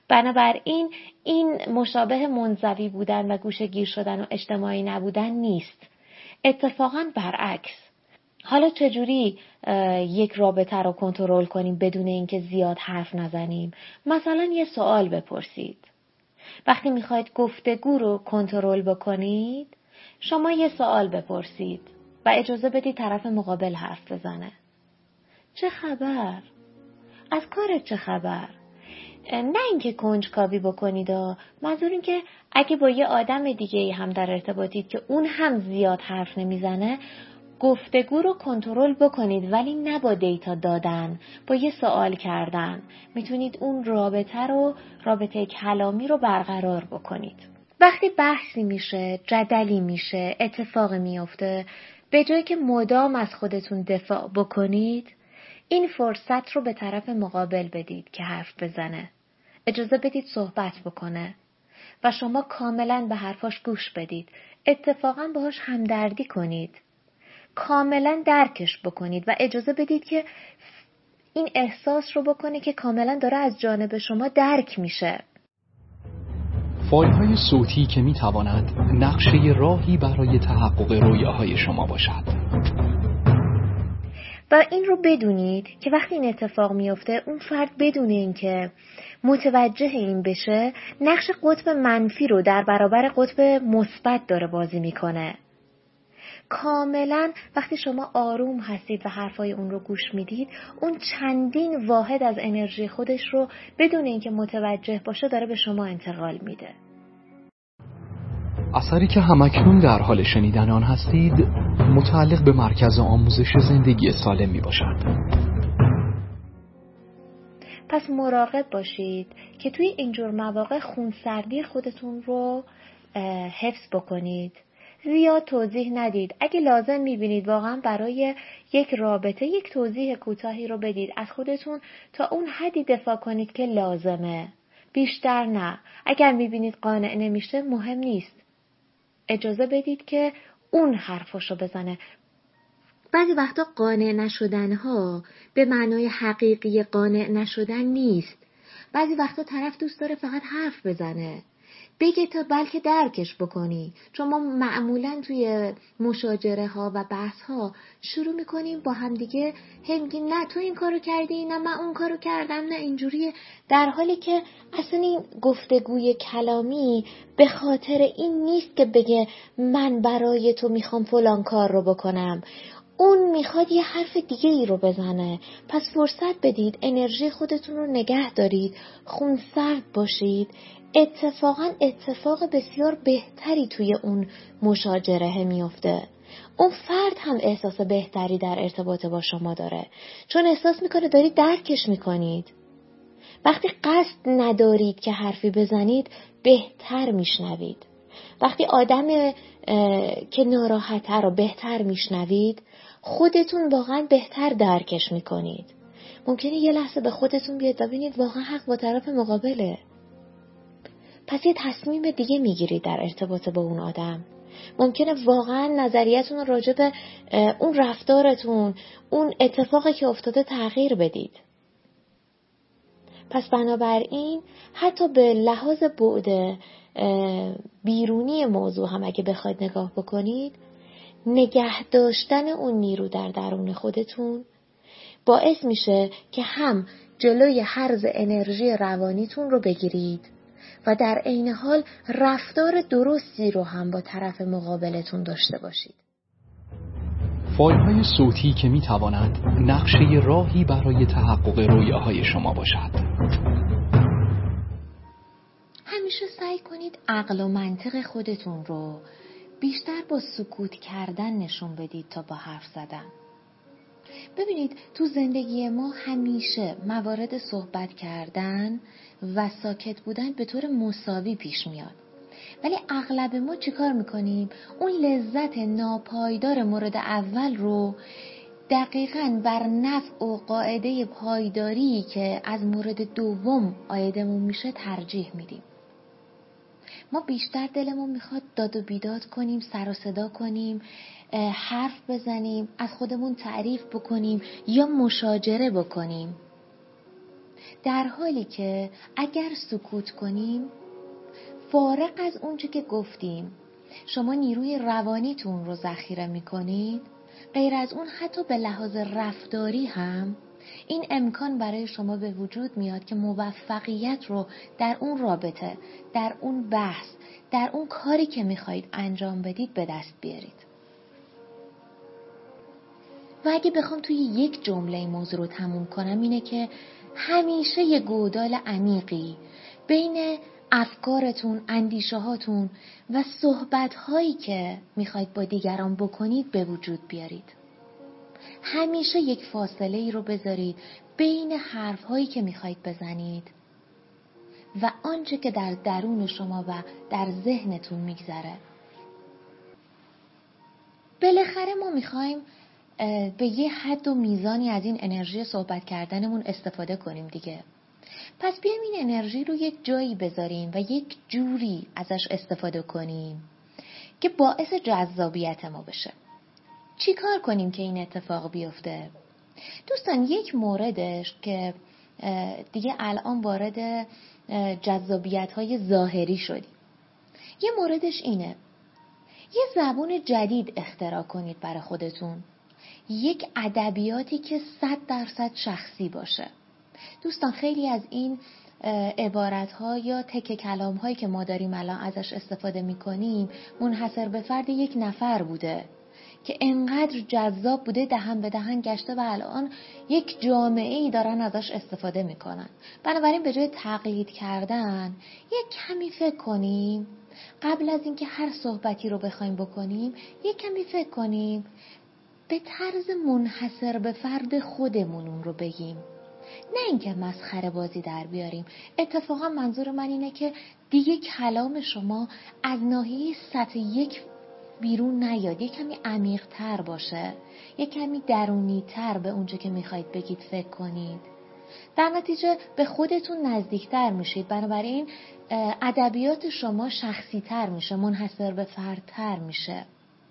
بنابراین این مشابه منزوی بودن و گوشه گیر شدن و اجتماعی نبودن نیست. اتفاقاً برعکس. حالا چجوری یک رابطه رو کنترل کنیم بدون اینکه زیاد حرف نزنیم؟ مثلا یه سوال بپرسید. وقتی میخواید گفتگو رو کنترل بکنید، شما یه سوال بپرسید و اجازه بدید طرف مقابل حرف بزنه. چه خبر؟ از کارت چه خبر؟ نه اینکه کنجکاوی بکنید و منظور این که اگه با یه آدم دیگه هم در ارتباطید که اون هم زیاد حرف نمیزنه، گفتگو رو کنترل بکنید، ولی نه با دیتا دادن، با یه سوال کردن میتونید اون رابطه رو رابطه کلامی رو برقرار بکنید. وقتی بحثی میشه، جدلی میشه، اتفاقی میفته، به جایی که مدام از خودتون دفاع بکنید، این فرصت رو به طرف مقابل بدید که حرف بزنه. اجازه بدید صحبت بکنه و شما کاملا به حرفاش گوش بدید. اتفاقا باهاش همدردی کنید. کاملا درکش بکنید و اجازه بدید که این احساس رو بکنه که کاملا داره از جانب شما درک میشه. فایل‌های صوتی که می‌تواند نقشه راهی برای تحقق رویاهای شما باشد. و این رو بدونید که وقتی این اتفاق میفته، اون فرد بدون اینکه متوجه این بشه، نقش قطب منفی رو در برابر قطب مثبت داره بازی میکنه. کاملا وقتی شما آروم هستید و حرفای اون رو گوش میدید، اون چندین واحد از انرژی خودش رو بدون اینکه متوجه باشه داره به شما انتقال میده. اثری که همکنون در حال شنیدن آن هستید متعلق به مرکز آموزش زندگی سالم می باشد. پس مراقب باشید که توی اینجور مواقع خونسردی خودتون رو حفظ بکنید. زیاد توضیح ندید. اگه لازم میبینید واقعا برای یک رابطه یک توضیح کوتاهی رو بدید. از خودتون تا اون حدی دفاع کنید که لازمه. بیشتر نه. اگر میبینید قانع نمیشه مهم نیست. اجازه بدید که اون حرفشو بزنه. بعضی وقتا قانع نشدن ها به معنای حقیقی قانع نشدن نیست. بعضی وقتا طرف دوست داره فقط حرف بزنه. بگه تا بلکه درکش بکنی. چون ما معمولاً توی مشاجره ها و بحث ها شروع میکنیم با همدیگه هم میگیم نه تو این کارو کردی، نه من اون کارو کردم، نه اینجوریه، در حالی که اصلا این گفتگوی کلامی به خاطر این نیست که بگه من برای تو میخوام فلان کار رو بکنم. اون میخواد یه حرف دیگه ای رو بزنه. پس فرصت بدید، انرژی خودتون رو نگه دارید، خونسرد باشید. اتفاقا اتفاق بسیار بهتری توی اون مشاجره میفته. اون فرد هم احساس بهتری در ارتباط با شما داره، چون احساس میکنه دارید درکش میکنید. وقتی قصد ندارید که حرفی بزنید بهتر میشنوید. وقتی آدم که ناراحته رو بهتر میشنوید، خودتون واقعا بهتر درکش میکنید. ممکنه یه لحظه به خودتون بیاد و ببینید واقعا حق با طرف مقابله. پس یه تصمیم دیگه میگیرید در ارتباط با اون آدم. ممکنه واقعا نظریتون راجع به اون رفتارتون، اون اتفاقی که افتاده تغییر بدید. پس بنابراین حتی به لحاظ بعد بیرونی موضوع هم اگه بخواید نگاه بکنید، نگه داشتن اون نیرو در درون خودتون باعث میشه که هم جلوی هرز انرژی روانیتون رو بگیرید و در عین حال رفتار درستی رو هم با طرف مقابلتون داشته باشید. فایل‌های صوتی که می‌تواند نقشه راهی برای تحقق رویاهای شما باشد. همیشه سعی کنید عقل و منطق خودتون رو بیشتر با سکوت کردن نشون بدید تا با حرف زدن. ببینید تو زندگی ما همیشه موارد صحبت کردن و ساکت بودن به طور مساوی پیش میاد. ولی اغلب ما چیکار میکنیم؟ اون لذت ناپایدار مورد اول رو دقیقاً بر نفع و قاعده پایداری که از مورد دوم عایدمون میشه ترجیح میدیم. ما بیشتر دلمون میخواد داد و بیداد کنیم، سر و صدا کنیم، حرف بزنیم، از خودمون تعریف بکنیم یا مشاجره بکنیم. در حالی که اگر سکوت کنیم، فارغ از اونچه که گفتیم، شما نیروی روانیتون رو ذخیره میکنید، غیر از اون حتی به لحاظ رفتاری هم این امکان برای شما به وجود میاد که موفقیت رو در اون رابطه، در اون بحث، در اون کاری که میخواید انجام بدید به دست بیارید. و اگه بخوام توی یک جمله این موضوع رو تموم کنم، اینه که همیشه یه گودال عمیقی بین افکارتون، اندیشه هاتون و صحبت هایی که میخواید با دیگران بکنید به وجود بیارید. همیشه یک فاصله ای رو بذارید بین حرف هایی که میخواید بزنید و آنچه که در درون شما و در ذهنتون میگذره. بالاخره ما میخوایم به یه حد و میزانی از این انرژی صحبت کردنمون استفاده کنیم دیگه. پس بیایم این انرژی رو یک جایی بذاریم و یک جوری ازش استفاده کنیم که باعث جذابیت ما بشه. چی کار کنیم که این اتفاق بیفته؟ دوستان، یک موردش که دیگه الان وارد جذابیت‌های ظاهری شدیم، یه موردش اینه: یه زبون جدید اختراع کنید برای خودتون، یک ادبیاتی که صد درصد شخصی باشه. دوستان، خیلی از این عبارت‌ها یا تکه کلام‌هایی که ما داریم الان ازش استفاده می‌کنیم منحصر به فرد یک نفر بوده که انقدر جذاب بوده، دهن به دهن گشته و الان یک جامعه‌ای دارن ازش استفاده می‌کنن. بنابراین به جای تقلید کردن یک کمی فکر کنیم، قبل از اینکه هر صحبتی رو بخوایم بکنیم یک کمی فکر کنیم، به طرز منحصر به فرد خودمون اون رو بگیم، نه اینکه مسخره بازی در بیاریم. اتفاقا منظور من اینه که دیگه کلام شما از ناحیه سطح یک بیرون نیاد، یک کمی عمیق تر باشه، یک کمی درونی تر به اونچه که میخواید بگید فکر کنید. در نتیجه به خودتون نزدیکتر میشید، بنابراین ادبیات شما شخصی تر میشه، منحصر به فرد تر میشه.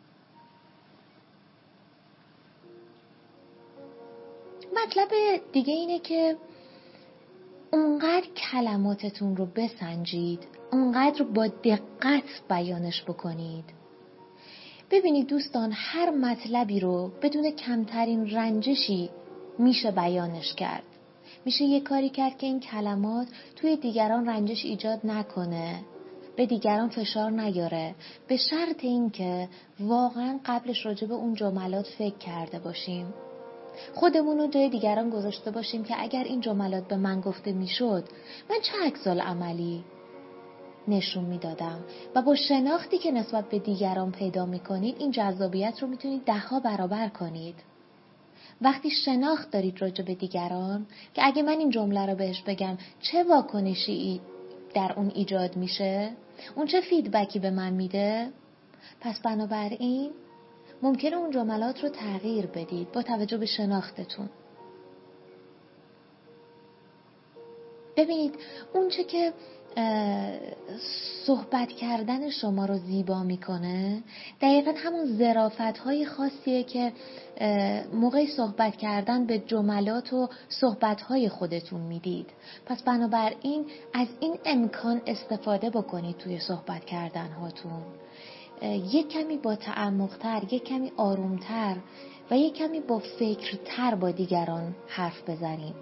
مطلب دیگه اینه که اونقدر کلماتتون رو بسنجید، اونقدر با دقت بیانش بکنید. ببینید دوستان، هر مطلبی رو بدون کمترین رنجشی میشه بیانش کرد. میشه یه کاری کرد که این کلمات توی دیگران رنجش ایجاد نکنه، به دیگران فشار نیاره، به شرط این که واقعا قبلش راجع به اون جملات فکر کرده باشیم. خودمون رو جای دیگران گذاشته باشیم که اگر این جملات به من گفته میشد من چه عکس‌العملی نشون میدادم. و با شناختی که نسبت به دیگران پیدا میکنید این جذابیت رو میتونید ده ها برابر کنید. وقتی شناخت دارید راجع به دیگران که اگه من این جمله رو بهش بگم چه واکنشی در اون ایجاد میشه، اون چه فیدبکی به من میده، پس بنابراین ممکنه اون جملات رو تغییر بدید با توجه به شناختتون. ببینید اون چه که صحبت کردن شما رو زیبا میکنه دقیقاً همون ظرافت‌های خاصیه که موقع صحبت کردن به جملات و صحبت‌های خودتون میدید. پس بنابراین از این امکان استفاده بکنید توی صحبت کردن هاتون. یک کمی با تعمق‌تر، یک کمی آرومتر و یک کمی با فکرتر با دیگران حرف بزنید.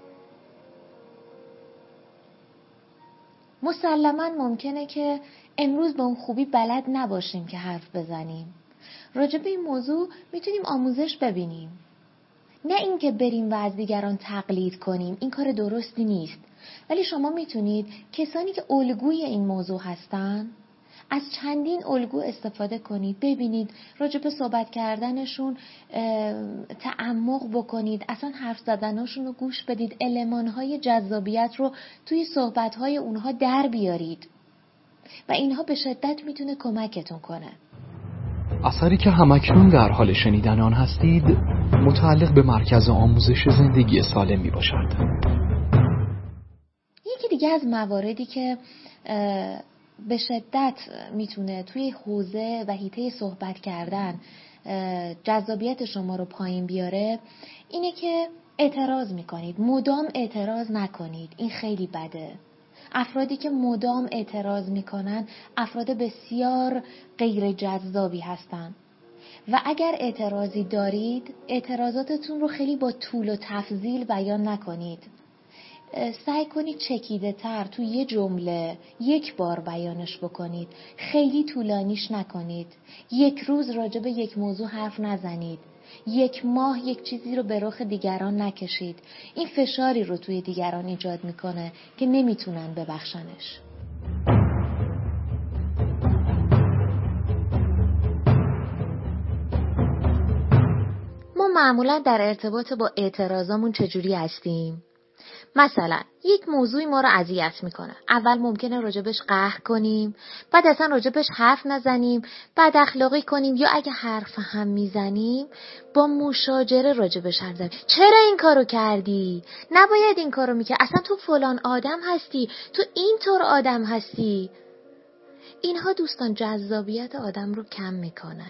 مسلماً ممکنه که امروز به اون خوبی بلد نباشیم که حرف بزنیم. راجع به این موضوع میتونیم آموزش ببینیم، نه اینکه بریم و از دیگران تقلید کنیم. این کار درستی نیست. ولی شما میتونید کسانی که الگوی این موضوع هستن از چندین الگو استفاده کنید. ببینید راجع به صحبت کردنشون تعمق بکنید، اصلا حرف زدنشون رو گوش بدید، المانهای جذابیت رو توی صحبتهای اونها در بیارید و اینها به شدت میتونه کمکتون کنه. اثری که همکنون در حال شنیدن آن هستید متعلق به مرکز آموزش زندگی سالم می باشد. یکی دیگه از مواردی که به شدت میتونه توی حوزه و حیطه صحبت کردن جذابیت شما رو پایین بیاره اینه که اعتراض میکنید، مدام اعتراض نکنید. این خیلی بده. افرادی که مدام اعتراض میکنن افراد بسیار غیر جذابی هستن و اگر اعتراضی دارید اعتراضاتتون رو خیلی با طول و تفضیل بیان نکنید. سعی کنید چکیده تر تو یه جمله یک بار بیانش بکنید. خیلی طولانیش نکنید. یک روز راجع به یک موضوع حرف نزنید. یک ماه یک چیزی رو به رخ دیگران نکشید. این فشاری رو توی دیگران ایجاد میکنه که نمیتونن ببخشنش. ما معمولا در ارتباط با اعتراضامون چجوری هستیم؟ مثلا یک موضوعی ما رو اذیت میکنه. اول ممکنه راجبش قهر کنیم، بعد اصلا راجبش حرف نزنیم، بعد اخلاقی کنیم، یا اگه حرف هم میزنیم با مشاجره راجبش حرف بزنیم. چرا این کارو کردی؟ نباید این کارو میکرد. اصلا تو فلان آدم هستی، تو اینطور آدم هستی. اینها دوستان جذابیت آدم رو کم میکنه.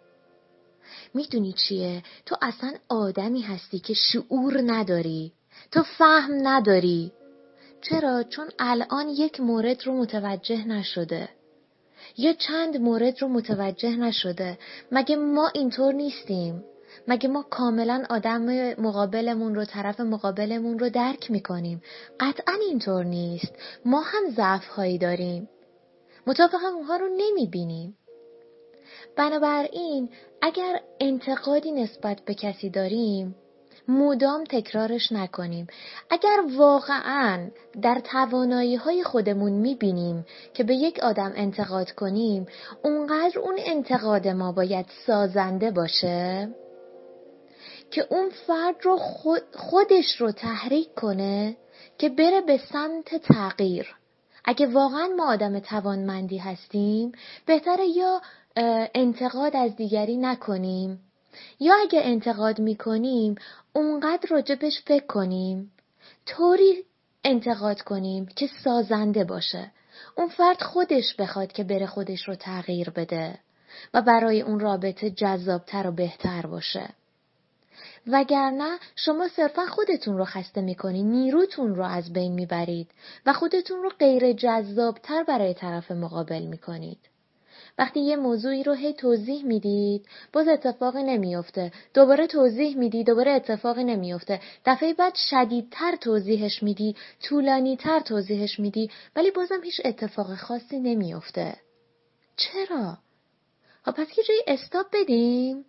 میدونی چیه؟ تو اصلا آدمی هستی که شعور نداری، تو فهم نداری. چرا؟ چون الان یک مورد رو متوجه نشده یا چند مورد رو متوجه نشده. مگه ما اینطور نیستیم؟ مگه ما کاملا آدم مقابلمون رو، طرف مقابلمون رو درک میکنیم؟ قطعا اینطور نیست. ما هم ضعف هایی داریم، مطابق اونها رو نمیبینیم. بنابراین اگر انتقادی نسبت به کسی داریم مدام تکرارش نکنیم. اگر واقعاً در توانایی‌های خودمون می‌بینیم که به یک آدم انتقاد کنیم، اونقدر اون انتقاد ما باید سازنده باشه که اون فرد رو خود خودش رو تحریک کنه که بره به سمت تغییر. اگه واقعاً ما آدم توانمندی هستیم، بهتره یا انتقاد از دیگری نکنیم، یا اگه انتقاد میکنیم اونقدر راجبش فکر کنیم، طوری انتقاد کنیم که سازنده باشه. اون فرد خودش بخواد که بره خودش رو تغییر بده و برای اون رابطه جذابتر و بهتر باشه. وگرنه شما صرفا خودتون رو خسته میکنید، نیروتون رو از بین میبرید و خودتون رو غیر جذابتر برای طرف مقابل میکنید. وقتی یه موضوعی رو هی توضیح میدید باز اتفاقی نمیفته، دوباره توضیح میدی دوباره اتفاقی نمیفته، دفعه بعد شدیدتر توضیحش میدی، طولانی‌تر توضیحش میدی، ولی بازم هیچ اتفاق خاصی نمیفته. چرا؟ خب پس یه جایی استاپ بدیم،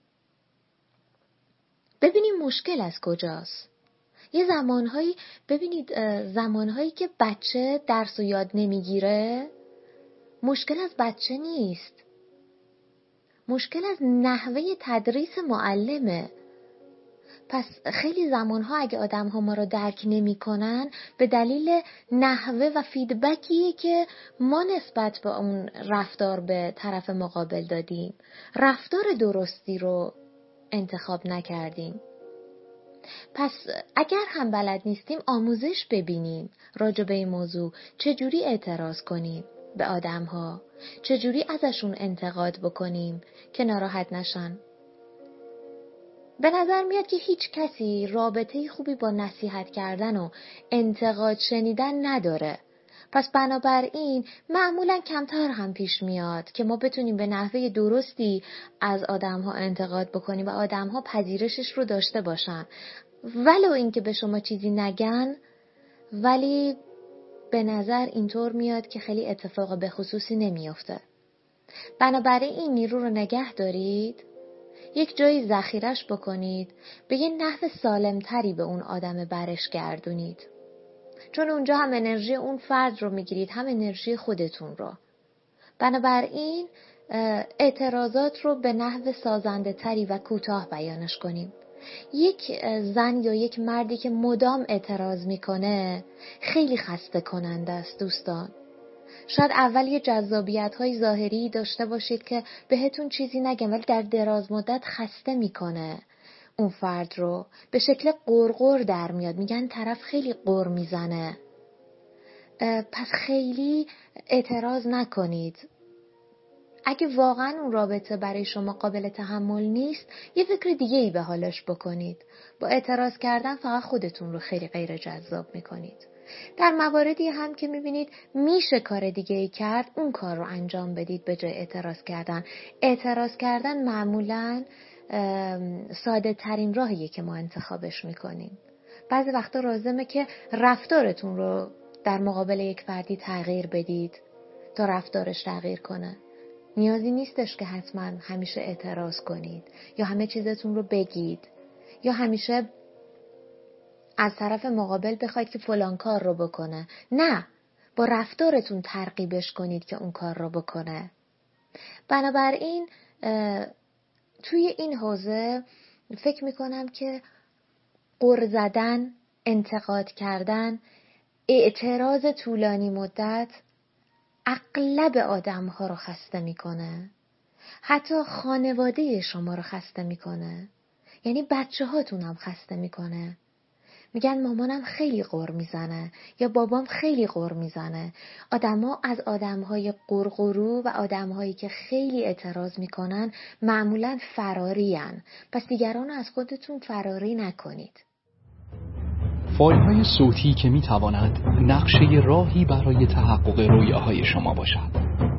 ببینیم مشکل از کجاست. یه زمانهایی ببینید، زمانهایی که بچه درس و یاد نمیگیره مشکل از بچه نیست، مشکل از نحوه تدریس معلمه. پس خیلی زمانها اگه آدم ها ما رو درک نمی کنن به دلیل نحوه و فیدبکیه که ما نسبت به اون رفتار به طرف مقابل دادیم، رفتار درستی رو انتخاب نکردیم. پس اگر هم بلد نیستیم آموزش ببینیم راجع به این موضوع، چجوری اعتراض کنیم به آدم ها، چجوری ازشون انتقاد بکنیم که ناراحت نشن. به نظر میاد که هیچ کسی رابطه خوبی با نصیحت کردن و انتقاد شنیدن نداره. پس بنابراین معمولا کمتر هم پیش میاد که ما بتونیم به نحوه درستی از آدم ها انتقاد بکنیم و آدم ها پذیرشش رو داشته باشن. ولو اینکه به شما چیزی نگن، ولی به نظر اینطور میاد که خیلی اتفاق به خصوصی نمیافته. بنابراین این نیرو رو نگه دارید، یک جایی ذخیرش بکنید، به یه نحو سالمتری به اون آدم برش گردونید. چون اونجا هم انرژی اون فرد رو میگیرید، هم انرژی خودتون رو. بنابراین اعتراضات رو به نحو سازنده تری و کوتاه بیانش کنیم. یک زن یا یک مردی که مدام اعتراض میکنه خیلی خسته کننده است دوستان. شاید اول یه جذابیت های ظاهری داشته باشید که بهتون چیزی نگم، ولی در دراز مدت خسته میکنه اون فرد رو، به شکل قرقر در میاد. میگن طرف خیلی قر میزنه. پس خیلی اعتراض نکنید. اگه واقعا اون رابطه برای شما قابل تحمل نیست، یه فکر دیگه ای به حالش بکنید. با اعتراض کردن فقط خودتون رو خیلی غیر جذاب میکنید. در مواردی هم که میبینید میشه کار دیگه ای کرد، اون کار رو انجام بدید به جای اعتراض کردن. اعتراض کردن معمولاً ساده ترین راهیه که ما انتخابش میکنیم. بعضی وقتا لازمه که رفتارتون رو در مقابل یک فردی تغییر بدید تا رفتارش تغییر کنه. نیازی نیستش که حتما همیشه اعتراض کنید یا همه چیزتون رو بگید یا همیشه از طرف مقابل بخواید که فلان کار رو بکنه. نه، با رفتارتون ترغیبش کنید که اون کار رو بکنه. بنابراین توی این حوزه فکر میکنم که غر زدن، انتقاد کردن، اعتراض طولانی مدت اغلب آدم‌ها رو خسته میکنه. حتی خانواده شما رو خسته میکنه. یعنی بچه هاتون هم خسته میکنه. میگن مامانم خیلی غر میزنه یا بابام خیلی غر میزنه. آدم‌ها از آدم‌های غرغرو و آدم‌هایی که خیلی اعتراض میکنن معمولاً فرارین. پس دیگران رو از خودتون فراری نکنید. فایل‌های صوتی که می‌تواند نقشه راهی برای تحقق رویاهای شما باشد.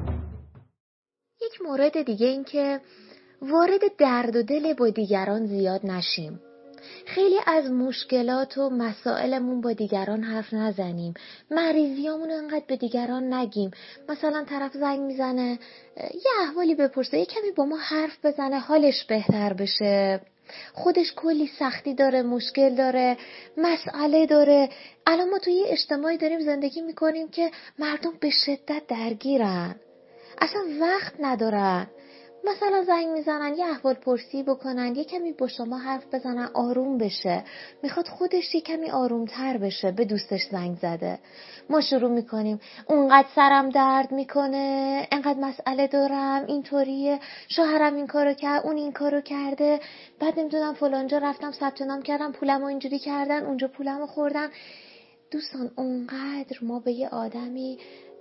یک مورد دیگه این که وارد درد و دل با دیگران زیاد نشیم. خیلی از مشکلات و مسائلمون با دیگران حرف نزنیم. مریضیامون انقدر به دیگران نگیم. مثلا طرف زنگ میزنه یه احوالی بپرسه، یه کمی با ما حرف بزنه حالش بهتر بشه. خودش کلی سختی داره، مشکل داره، مسئله داره. الان ما توی یه اجتماعی داریم زندگی میکنیم که مردم به شدت درگیرن، اصلا وقت ندارن. مثلا زنگ میزنن یه احوال پرسی بکنن، یه کمی با شما حرف بزنن آروم بشه. میخواد خودش یه کمی آروم تر بشه، به دوستش زنگ زده. ما شروع میکنیم اونقدر سرم درد میکنه، انقدر مسئله دارم، اینطوریه، شوهرم این کارو کرد، اون این کارو کرده، بعد نمیدونم فلانجا رفتم ثبت نام کردم پولمو اینجوری کردن، اونجا پولمو خوردن. دوستان اونقدر ما به یه آدمی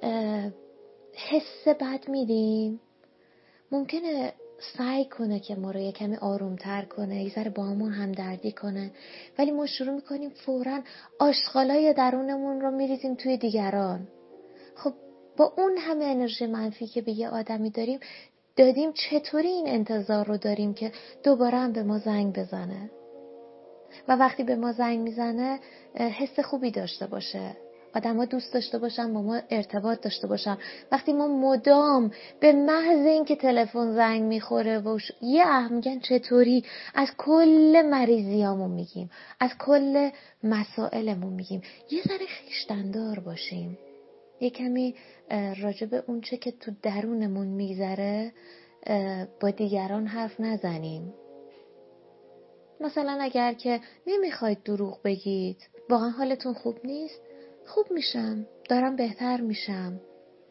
حس بد میدیم. ممکنه سعی کنه که ما رو یه کمی آرومتر کنه، یه ذره با همون همدردی کنه، ولی ما شروع میکنیم فوراً آشغالای درونمون رو میریزیم توی دیگران. خب با اون همه انرژی منفی که به یه آدمی داریم دادیم، چطوری این انتظار رو داریم که دوباره هم به ما زنگ بزنه و وقتی به ما زنگ میزنه حس خوبی داشته باشه، آدم ها دوست داشته باشن، با ما ارتباط داشته باشن. وقتی ما مدام به محض این که تلفن زنگ میخوره و ش... یه اهم میگن چطوری، از کل مریضیامون میگیم، از کل مسائلمون میگیم. یه ذره خویشتن‌دار باشیم، یه کمی راجع به اون چه که تو درونمون میگذره با دیگران حرف نزنیم. مثلا اگر که نمیخواید دروغ بگید، واقعا حالتون خوب نیست، خوب میشم، دارم بهتر میشم،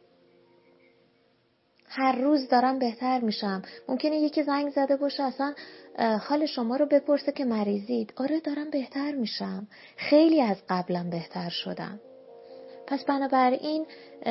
هر روز دارم بهتر میشم. ممکنه یکی زنگ زده باشه اصلا حال شما رو بپرسه که مریضید، آره دارم بهتر میشم، خیلی از قبلم بهتر شدم. پس بنابراین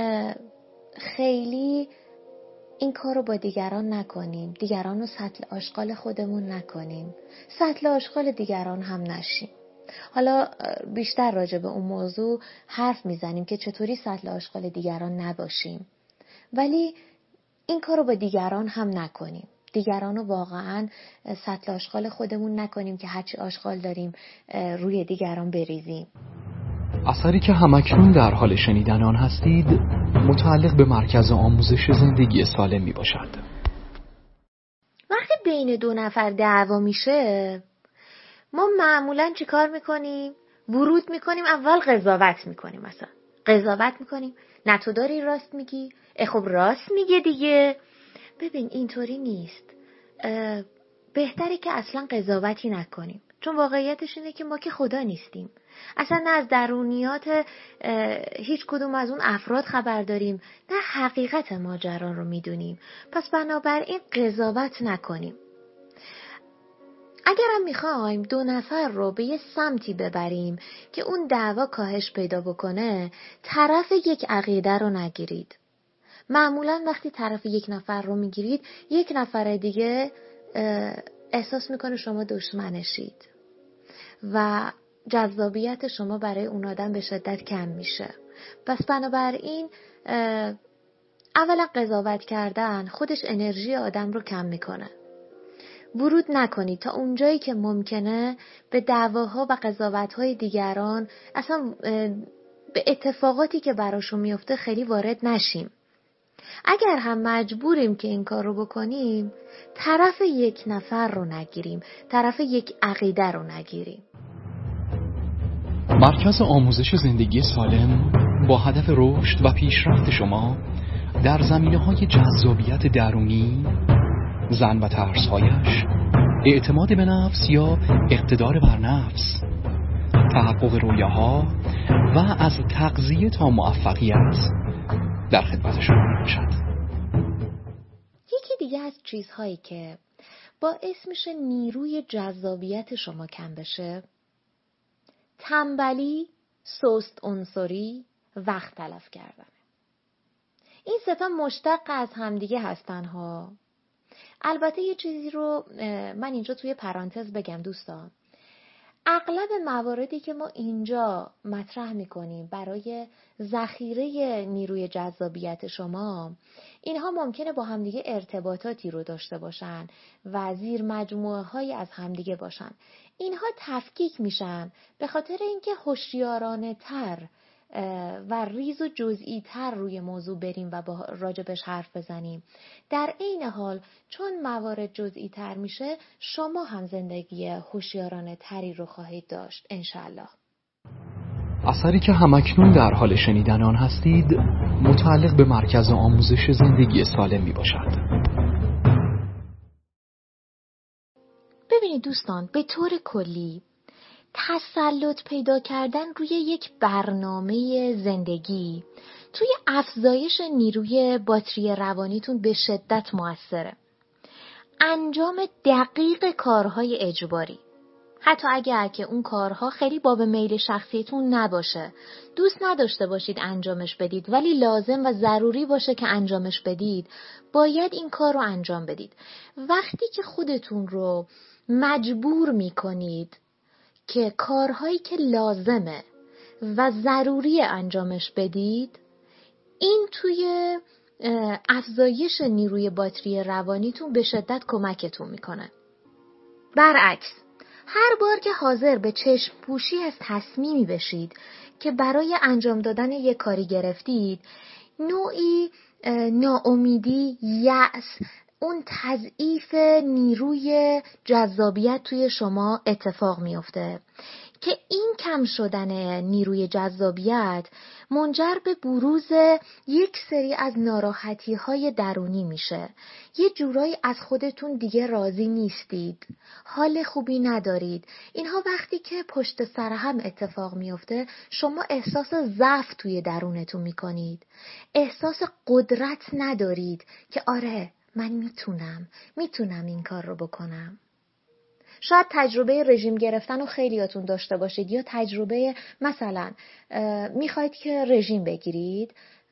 خیلی این کار رو با دیگران نکنیم، دیگران رو سطل آشغال خودمون نکنیم، سطل آشغال دیگران هم نشیم. حالا بیشتر راجع به اون موضوع حرف میزنیم که چطوری سطل آشغال دیگران نباشیم، ولی این کار رو با دیگران هم نکنیم. دیگران رو واقعا سطل آشغال خودمون نکنیم که هرچی آشغال داریم روی دیگران بریزیم. اثری که همکنون در حال شنیدن آن هستید متعلق به مرکز آموزش زندگی سالم می باشد. وقتی بین دو نفر دعوا میشه، ما معمولاً چی کار میکنیم؟ ورود میکنیم، اول قضاوت میکنیم. مثلا قضاوت میکنیم، نه تو داری راست میگی، خب راست میگه دیگه. ببین اینطوری نیست، بهتره که اصلا قضاوتی نکنیم، چون واقعیتش اینه که ما که خدا نیستیم، اصلا نه از درونیات هیچ کدوم از اون افراد خبر داریم، نه حقیقت ماجرا رو میدونیم. پس بنابراین قضاوت نکنیم. اگرم میخوایم دو نفر رو به یه سمتی ببریم که اون دعوا کاهش پیدا بکنه، طرف یک عقیده رو نگیرید. معمولا وقتی طرف یک نفر رو میگیرید، یک نفر دیگه احساس میکنه شما دشمنشید و جذابیت شما برای اون آدم به شدت کم میشه. پس بنابراین اولا قضاوت کردن خودش انرژی آدم رو کم میکنه. ورود نکنید تا اونجایی که ممکنه به دعواها و قضاوت‌های دیگران، اصلا به اتفاقاتی که براشون میفته خیلی وارد نشیم. اگر هم مجبوریم که این کار رو بکنیم، طرف یک نفر رو نگیریم، طرف یک عقیده رو نگیریم. مرکز آموزش زندگی سالم با هدف رشد و پیشرفت شما در زمینه‌های جذابیت درونی، زن و ترس‌هایش، اعتماد به نفس یا اقتدار بر نفس، تحقق رویاها و از تغذیه تا موفقیت در خدمت شما باشد. یکی دیگه از چیزهایی که باعث میشه نیروی جذابیت شما کم بشه، تنبلی، سست عنصری، وقت تلف کردن. این سه تا مشتق از همدیگه هستن ها. البته یه چیزی رو من اینجا توی پرانتز بگم دوستان، اغلب مواردی که ما اینجا مطرح میکنیم برای ذخیره نیروی جذابیت شما، اینها ممکنه با همدیگه ارتباطاتی رو داشته باشن و زیر مجموعه های از همدیگه باشن. اینها تفکیک میشن به خاطر اینکه هوشیارانه تر و ریز و جزئی تر روی موضوع بریم و با راجبش حرف بزنیم. در عین حال چون موارد جزئی تر میشه، شما هم زندگی هوشیارانه تری رو خواهید داشت انشالله. اثری که همکنون در حال شنیدن آن هستید متعلق به مرکز آموزش زندگی سالم می باشد. ببینید دوستان، به طور کلی تسلط پیدا کردن روی یک برنامه زندگی توی افزایش نیروی باتری روانیتون به شدت موثره. انجام دقیق کارهای اجباری، حتی اگر که اون کارها خیلی باب میل شخصیتون نباشه، دوست نداشته باشید انجامش بدید ولی لازم و ضروری باشه که انجامش بدید، باید این کار رو انجام بدید. وقتی که خودتون رو مجبور میکنید که کارهایی که لازمه و ضروری انجامش بدید، این توی افزایش نیروی باتری روانیتون به شدت کمکتون میکنه. برعکس، هر بار که حاضر به چشم پوشی از تصمیمی بشید که برای انجام دادن یک کاری گرفتید، نوعی ناامیدی، یأس، اون تضعیف نیروی جذابیت توی شما اتفاق میفته که این کم شدن نیروی جذابیت منجر به بروز یک سری از ناراحتی های درونی میشه. یه جورایی از خودتون دیگه راضی نیستید، حال خوبی ندارید. اینها وقتی که پشت سر هم اتفاق میفته، شما احساس ضعف توی درونتون میکنید، احساس قدرت ندارید که آره من میتونم میتونم این کار رو بکنم. شاید تجربه رژیم گرفتن رو خیلیاتون داشته باشید، یا تجربه مثلا میخواید که رژیم بگیرید،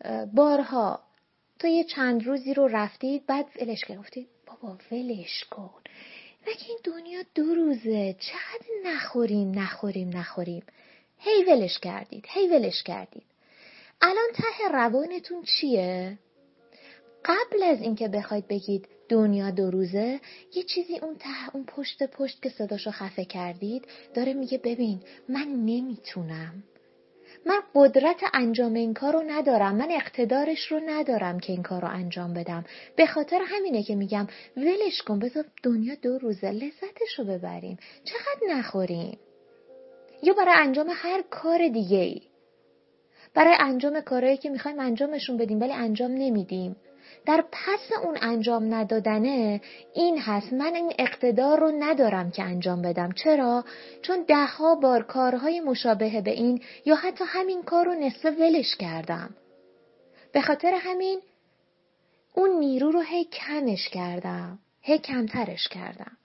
بارها تا یه چند روزی رو رفتید، بعد ولش گرفتید. بابا ولش کن، مگه این دنیا دو روزه، چقدر نخوریم نخوریم نخوریم، هی ولش کردید هی ولش کردید. الان ته روانتون چیه؟ قبل از اینکه بخواید بگید دنیا دو روزه، یه چیزی اون ته اون پشت پشت که صداشو خفه کردید داره میگه ببین من نمیتونم، من قدرت انجام این کار رو ندارم، من اقتدارش رو ندارم که این کار رو انجام بدم. به خاطر همینه که میگم ولش کن، بذار دنیا دو روزه، لذتش رو ببریم، چقدر نخوریم. یا برای انجام هر کار دیگه ای، برای انجام کارهایی که میخوایم انجامشون بدیم ولی انجام نمیدیم، در پس اون انجام ندادنه این هست من این اقتدار رو ندارم که انجام بدم. چرا؟ چون ده ها بار کارهای مشابه به این یا حتی همین کار رو نصف ولش کردم. به خاطر همین اون نیرو رو هی کمش کردم، هی کمترش کردم.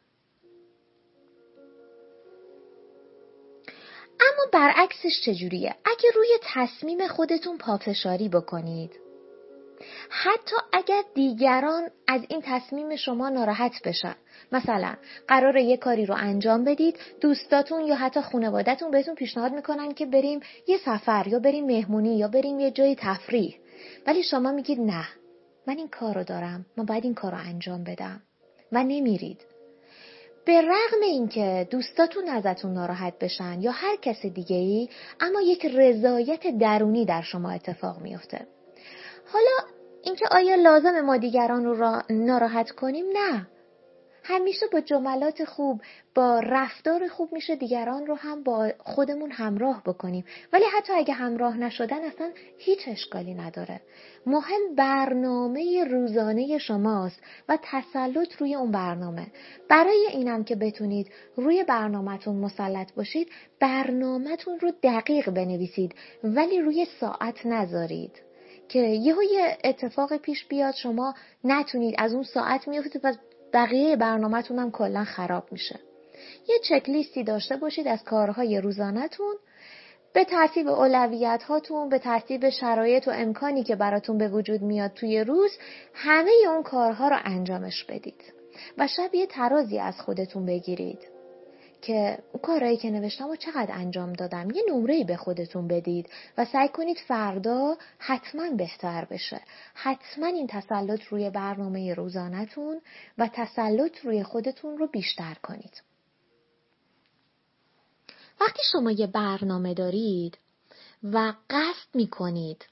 اما برعکسش چجوریه؟ اگه روی تصمیم خودتون پافشاری بکنید، حتی اگر دیگران از این تصمیم شما ناراحت بشن. مثلا قراره یه کاری رو انجام بدید، دوستاتون یا حتی خانواده‌تون بهتون پیشنهاد میکنن که بریم یه سفر یا بریم مهمونی یا بریم یه جای تفریح، ولی شما میگید نه، من این کار رو دارم، من باید این کار رو انجام بدم و نمیرید. به رغم اینکه دوستاتون ازتون ناراحت بشن یا هر کس دیگه‌ای، اما یک رضایت درونی در شما اتفاق میفته. حالا اینکه آیا لازم ما دیگران رو ناراحت کنیم؟ نه. همیشه با جملات خوب، با رفتار خوب میشه دیگران رو هم با خودمون همراه بکنیم. ولی حتی اگه همراه نشدن اصلا هیچ اشکالی نداره. مهم برنامه روزانه شماست و تسلط روی اون برنامه. برای اینم که بتونید روی برنامه‌تون مسلط باشید، برنامه‌تون رو دقیق بنویسید ولی روی ساعت نذارید که یهو یه اتفاق پیش بیاد شما نتونید، از اون ساعت میافتید و بقیه برنامه‌تون هم کلا خراب میشه. یه چک لیستی داشته باشید از کارهای روزانه‌تون به ترتیب اولویت هاتون، به ترتیب شرایط و امکانی که براتون به وجود میاد توی روز، همه اون کارها رو انجامش بدید و شب یه ترازی از خودتون بگیرید که کارهایی که نوشتم و چقدر انجام دادم، یه نمره‌ای به خودتون بدید و سعی کنید فردا حتما بهتر بشه. حتما این تسلط روی برنامه روزانه‌تون و تسلط روی خودتون رو بیشتر کنید. وقتی شما یه برنامه دارید و قصد میکنید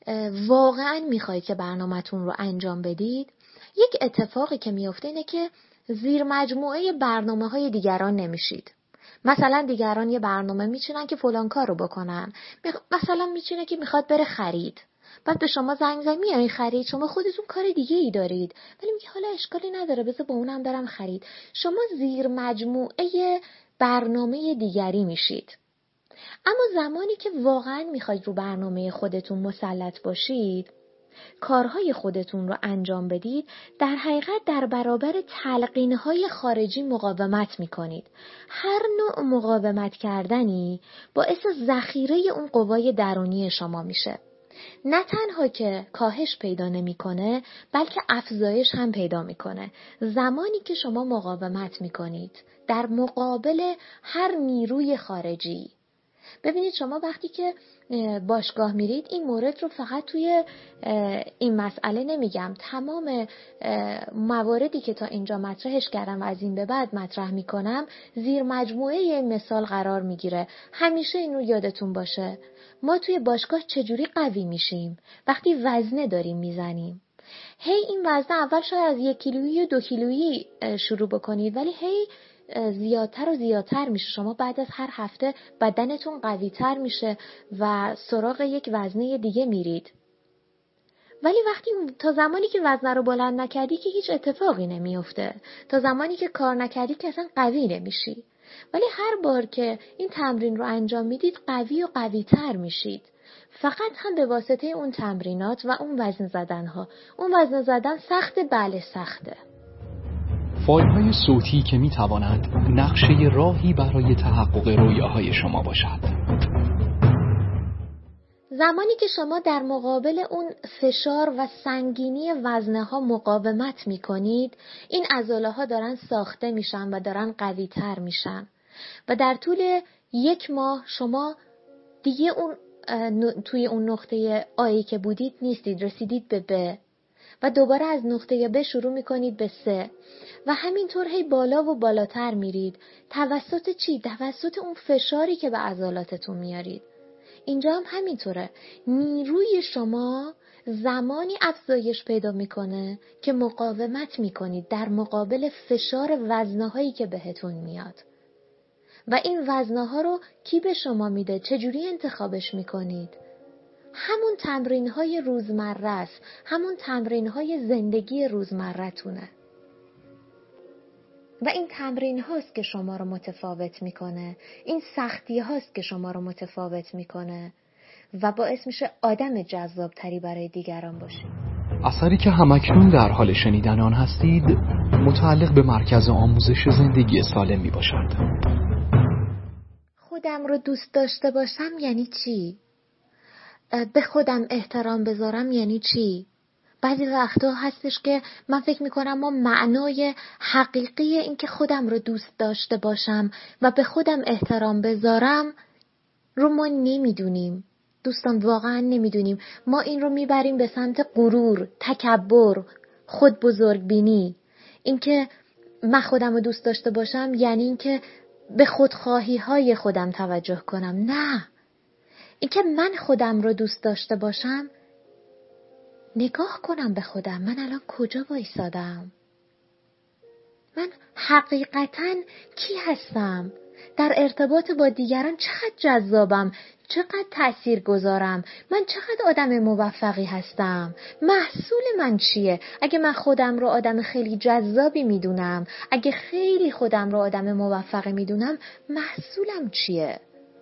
واقعا میخواید که برنامه‌تون رو انجام بدید، یک اتفاقی که میفته اینه که زیر مجموعه برنامه‌های دیگران نمیشید. مثلا دیگران یه برنامه میچینن که فلان کار رو بکنن. مثلا میچینه که میخواد بره خرید. بعد به شما زنگ زنگ میای خرید، شما خودتون کار دیگه ای دارید ولی میگه حالا اشکالی نداره بذار با اونم برم خرید. شما زیر مجموعه برنامه دیگری میشید. اما زمانی که واقعا میخواید رو برنامه خودتون مسلط باشید، کارهای خودتون رو انجام بدید، در حقیقت در برابر تلقینهای خارجی مقاومت میکنید. هر نوع مقاومت کردنی باعث ذخیره اون قوای درونی شما میشه. نه تنها که کاهش پیدا نمیکنه، بلکه افزایش هم پیدا میکنه. زمانی که شما مقاومت میکنید در مقابل هر نیروی خارجی. ببینید شما وقتی که باشگاه میرید، این مورد رو فقط توی این مسئله نمیگم، تمام مواردی که تا اینجا مطرحش کردم و از این به بعد مطرح میکنم زیر مجموعه مثال قرار میگیره. همیشه این رو یادتون باشه، ما توی باشگاه چجوری قوی میشیم؟ وقتی وزنه داریم میزنیم. هی این وزنه اول شاید از یک کیلویی و دو کیلویی شروع بکنید، ولی هی زیادتر و زیادتر میشه. شما بعد از هر هفته بدنتون قوی تر میشه و سراغ یک وزنه دیگه میرید. ولی وقتی تا زمانی که وزنه رو بلند نکردی که هیچ اتفاقی نمیفته. تا زمانی که کار نکردی که اصلا قوی نمیشی. ولی هر بار که این تمرین رو انجام میدید قوی و قوی تر میشید. فقط هم به واسطه اون تمرینات و اون وزن زدن ها. اون وزن زدن سخته، بله سخته. فایل‌های صوتی که می‌تواند نقشه راهی برای تحقق رویاهای شما باشد. زمانی که شما در مقابل اون فشار و سنگینی وزنه‌ها مقاومت می‌کنید، این عضله‌ها دارن ساخته میشن و دارن قوی‌تر میشن و در طول یک ماه شما دیگه اون توی اون نقطه آیی که بودید نیستید، رسیدید به ب و دوباره از نقطه ب شروع میکنید به سه و همینطور هی بالا و بالاتر میرید. توسط چی؟ توسط اون فشاری که به عضلاتتون میارید. اینجا هم همینطوره. نیروی شما زمانی افزایش پیدا میکنه که مقاومت میکنید در مقابل فشار وزنهایی که بهتون میاد. و این وزنها رو کی به شما میده؟ چجوری انتخابش میکنید؟ همون تمرین‌های روزمره است، همون تمرین‌های زندگی روزمره‌تونه. و این تمرین هاست که شما رو متفاوت میکنه، این سختی هاست که شما رو متفاوت میکنه و باعث میشه آدم جذاب تری برای دیگران باشید. اثری که همکنون در حال شنیدن آن هستید متعلق به مرکز آموزش زندگی سالم می باشد. خودم رو دوست داشته باشم یعنی چی؟ به خودم احترام بذارم یعنی چی؟ بعضی وقتا هستش که من فکر میکنم ما معنای حقیقی این که خودم رو دوست داشته باشم و به خودم احترام بذارم رو ما نمیدونیم. دوستان واقعا نمیدونیم. ما این رو میبریم به سمت غرور، تکبر، خود بزرگ بینی. این که من خودم رو دوست داشته باشم یعنی این که به خودخواهی های خودم توجه کنم. نه، این که من خودم رو دوست داشته باشم نگاه کنم به خودم، من الان کجا وایسادم؟ من حقیقتاً کی هستم؟ در ارتباط با دیگران چقدر جذابم؟ چقدر تأثیر گذارم؟ من چقدر آدم موفقی هستم؟ محصول من چیه؟ اگه من خودم رو آدم خیلی جذابی میدونم، اگه خیلی خودم رو آدم موفقی میدونم، محصولم چیه؟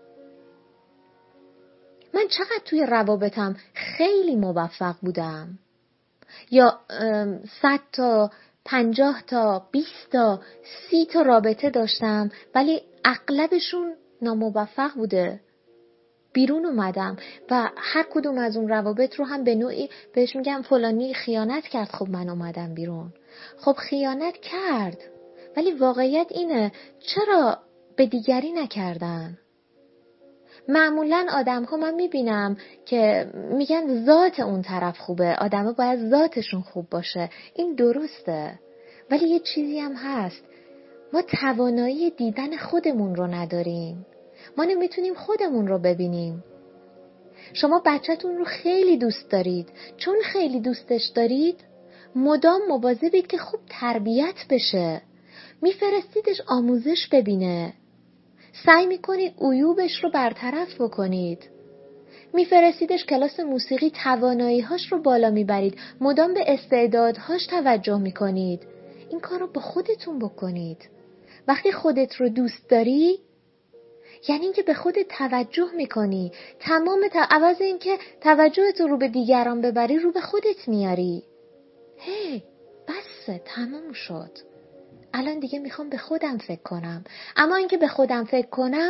من چقدر توی روابطم خیلی موفق بودم؟ یا صد تا، پنجاه تا، بیست تا، سی تا رابطه داشتم ولی اغلبشون ناموفق بوده. بیرون اومدم و هر کدوم از اون روابط رو هم به نوعی بهش میگم فلانی خیانت کرد. خب من اومدم بیرون. خب خیانت کرد ولی واقعیت اینه چرا به دیگری نکردن؟ معمولاً آدم ها من میبینم که میگن ذات اون طرف خوبه، آدم ها باید ذاتشون خوب باشه. این درسته، ولی یه چیزی هم هست، ما توانایی دیدن خودمون رو نداریم. ما نمیتونیم خودمون رو ببینیم. شما بچه‌تون رو خیلی دوست دارید، چون خیلی دوستش دارید مدام مواظبید که خوب تربیت بشه. میفرستیدش آموزش ببینه، سعی میکنید عیوبش رو برطرف بکنید. میفرستیدش کلاس موسیقی، توانایی‌هاش رو بالا میبرید، مدام به استعدادهاش توجه میکنید. این کار رو با خودتون بکنید. وقتی خودت رو دوست داری یعنی اینکه به خودت توجه میکنی. تمام ت... عوض اینکه توجهت رو به دیگران ببری رو به خودت میاری. هی بسه، تمام شد. الان دیگه میخوام به خودم فکر کنم. اما اینکه به خودم فکر کنم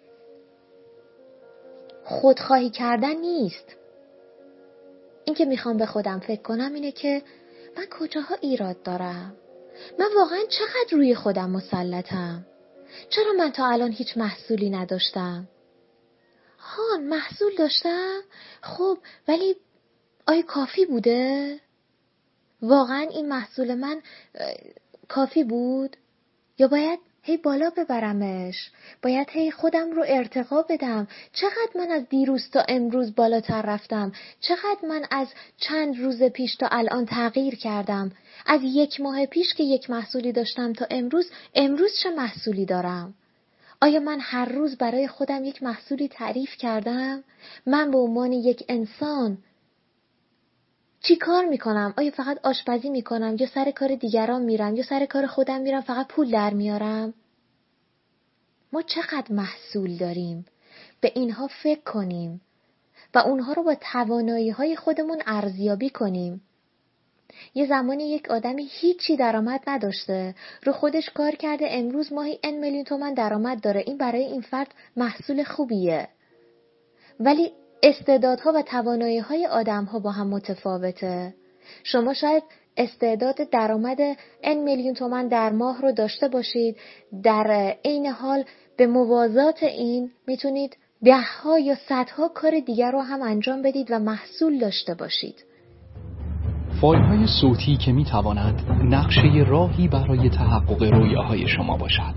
خودخواهی کردن نیست. اینکه میخوام به خودم فکر کنم اینه که من کجاها ایراد دارم؟ من واقعا چقدر روی خودم مسلطم؟ چرا من تا الان هیچ محصولی نداشتم؟ ها، محصول داشتم؟ خب ولی آیا کافی بوده؟ واقعا این محصول من کافی بود؟ یا باید هی بالا ببرمش؟ باید هی خودم رو ارتقا بدم؟ چقدر من از دیروز تا امروز بالاتر رفتم؟ چقدر من از چند روز پیش تا الان تغییر کردم؟ از یک ماه پیش که یک محصولی داشتم تا امروز، امروز چه محصولی دارم؟ آیا من هر روز برای خودم یک محصولی تعریف کردم؟ من به عنوان یک انسان چی کار میکنم؟ آیا فقط آشپزی میکنم یا سر کار دیگران میرم یا سر کار خودم میرم فقط پول در میارم؟ ما چقدر محصول داریم؟ به اینها فکر کنیم و اونها رو با توانایی های خودمون ارزیابی کنیم. یه زمانی یک آدمی هیچی درآمد نداشته، رو خودش کار کرده، امروز ماهی ان میلیون تومان درآمد داره. این برای این فرد محصول خوبیه. ولی استعدادها و توانایی‌های آدم‌ها با هم متفاوته. شما شاید استعداد درآمد ان میلیون تومان در ماه رو داشته باشید، در عین حال به موازات این میتونید ده‌ها یا صدها کار دیگر رو هم انجام بدید و محصول داشته باشید. فایل‌های صوتی که می‌تواند نقشه راهی برای تحقق رویاهای شما باشد.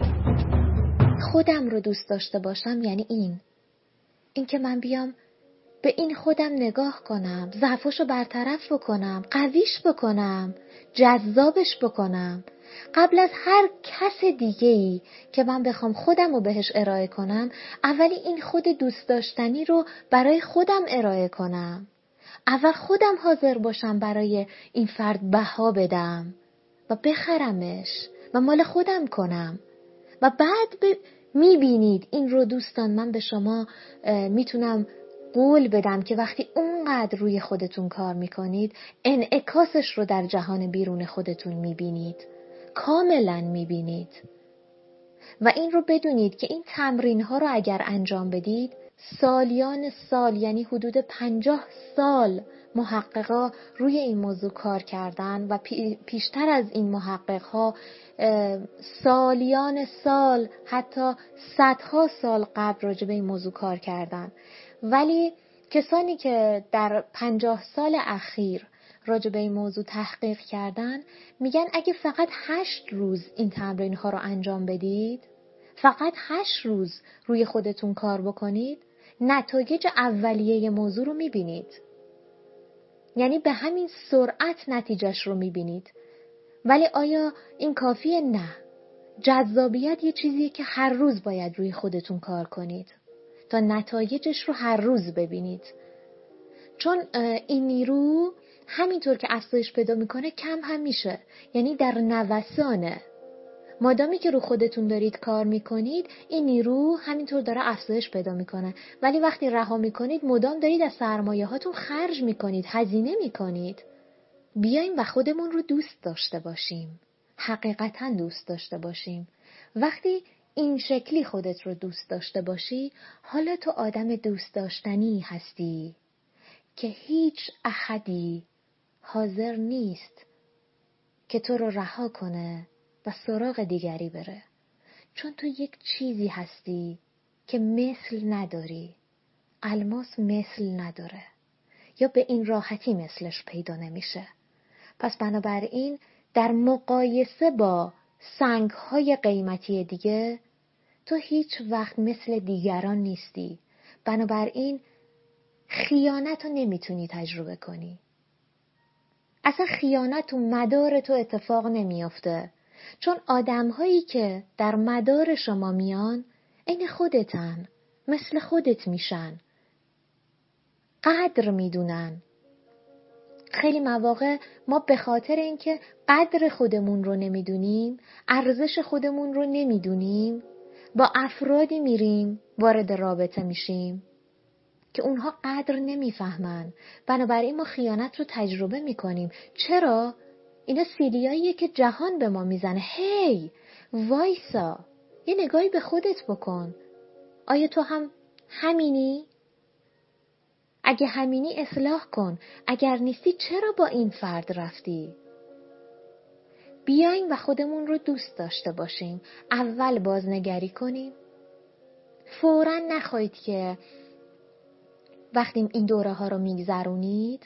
خودم رو دوست داشته باشم یعنی این. این که من بیام به این خودم نگاه کنم، ضعفاشو برطرف بکنم، قویش بکنم، جذابش بکنم. قبل از هر کس دیگه‌ای که من بخوام خودم رو بهش ارائه کنم، اولی این خود دوست داشتنی رو برای خودم ارائه کنم. اول خودم حاضر باشم برای این فرد بها بدم و بخرمش و مال خودم کنم. و بعد ب... میبینید این رو دوستان، من به شما میتونم قول بدم که وقتی اونقدر روی خودتون کار میکنید، انعکاسش رو در جهان بیرون خودتون میبینید، کاملا میبینید. و این رو بدونید که این تمرین ها رو اگر انجام بدید، سالیان سال، یعنی حدود پنجاه سال محققا روی این موضوع کار کردن و پیشتر از این محققا سالیان سال حتی صدها سال قبل راجع به این موضوع کار کردن، ولی کسانی که در پنجاه سال اخیر راجع به این موضوع تحقیق کردن میگن اگه فقط هشت روز این تمرین ها رو انجام بدید، فقط هشت روز روی خودتون کار بکنید، نتایج اولیه موضوع رو میبینید. یعنی به همین سرعت نتیجهش رو میبینید. ولی آیا این کافیه؟ نه. جذابیت یه چیزیه که هر روز باید روی خودتون کار کنید تا نتایجش رو هر روز ببینید. چون این نیرو همینطور که افزایش پیدا میکنه کم هم میشه، یعنی در نوسانه. مادامی که رو خودتون دارید کار میکنید این نیرو همینطور داره افزایش پیدا میکنه، ولی وقتی رها میکنید مدام دارید از سرمایه هاتون خرج میکنید، هزینه میکنید. بیایم و خودمون رو دوست داشته باشیم، حقیقتا دوست داشته باشیم. وقتی این شکلی خودت رو دوست داشته باشی، حالا تو آدم دوست داشتنی هستی که هیچ احدی حاضر نیست که تو رو رها کنه و سراغ دیگری بره. چون تو یک چیزی هستی که مثل نداری. الماس مثل نداره، یا به این راحتی مثلش پیدا نمیشه. پس بنابراین در مقایسه با سنگ‌های قیمتی دیگه تو هیچ وقت مثل دیگران نیستی. بنابراین خیانت رو نمیتونی تجربه کنی. اصلا خیانت تو مدار تو اتفاق نمیافته، چون آدم‌هایی که در مدار شما میان عین خودتن، مثل خودت میشن، قدر میدونن. خیلی مواقع ما به خاطر اینکه قدر خودمون رو نمیدونیم، ارزش خودمون رو نمیدونیم، با افرادی میریم وارد رابطه میشیم که اونها قدر نمیفهمن. بنابراین ما خیانت رو تجربه میکنیم. چرا؟ اینا سیلیاییه که جهان به ما میزنه. هی وایسا، یه نگاهی به خودت بکن. آیا تو هم همینی؟ اگه همینی اصلاح کن. اگر نیستی چرا با این فرد رفتی؟ بیایم و خودمون رو دوست داشته باشیم. اول بازنگری کنیم. فوراً نخواهید که وقتی این دوره ها رو میگذرونید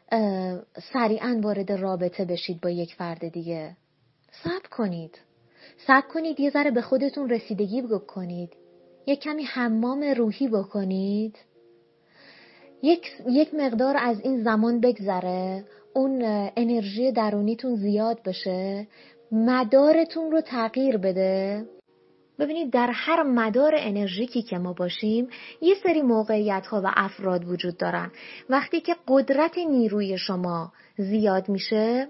سریعاً وارد رابطه بشید با یک فرد دیگه. صبر کنید. صبر کنید، یه ذره به خودتون رسیدگی بکنید. یک کمی حمام روحی بکنید. یک یک مقدار از این زمان بگذره، اون انرژی درونیتون زیاد بشه، مدارتون رو تغییر بده. ببینید در هر مدار انرژیکی که ما باشیم یه سری موقعیت ها و افراد وجود دارن. وقتی که قدرت نیروی شما زیاد میشه،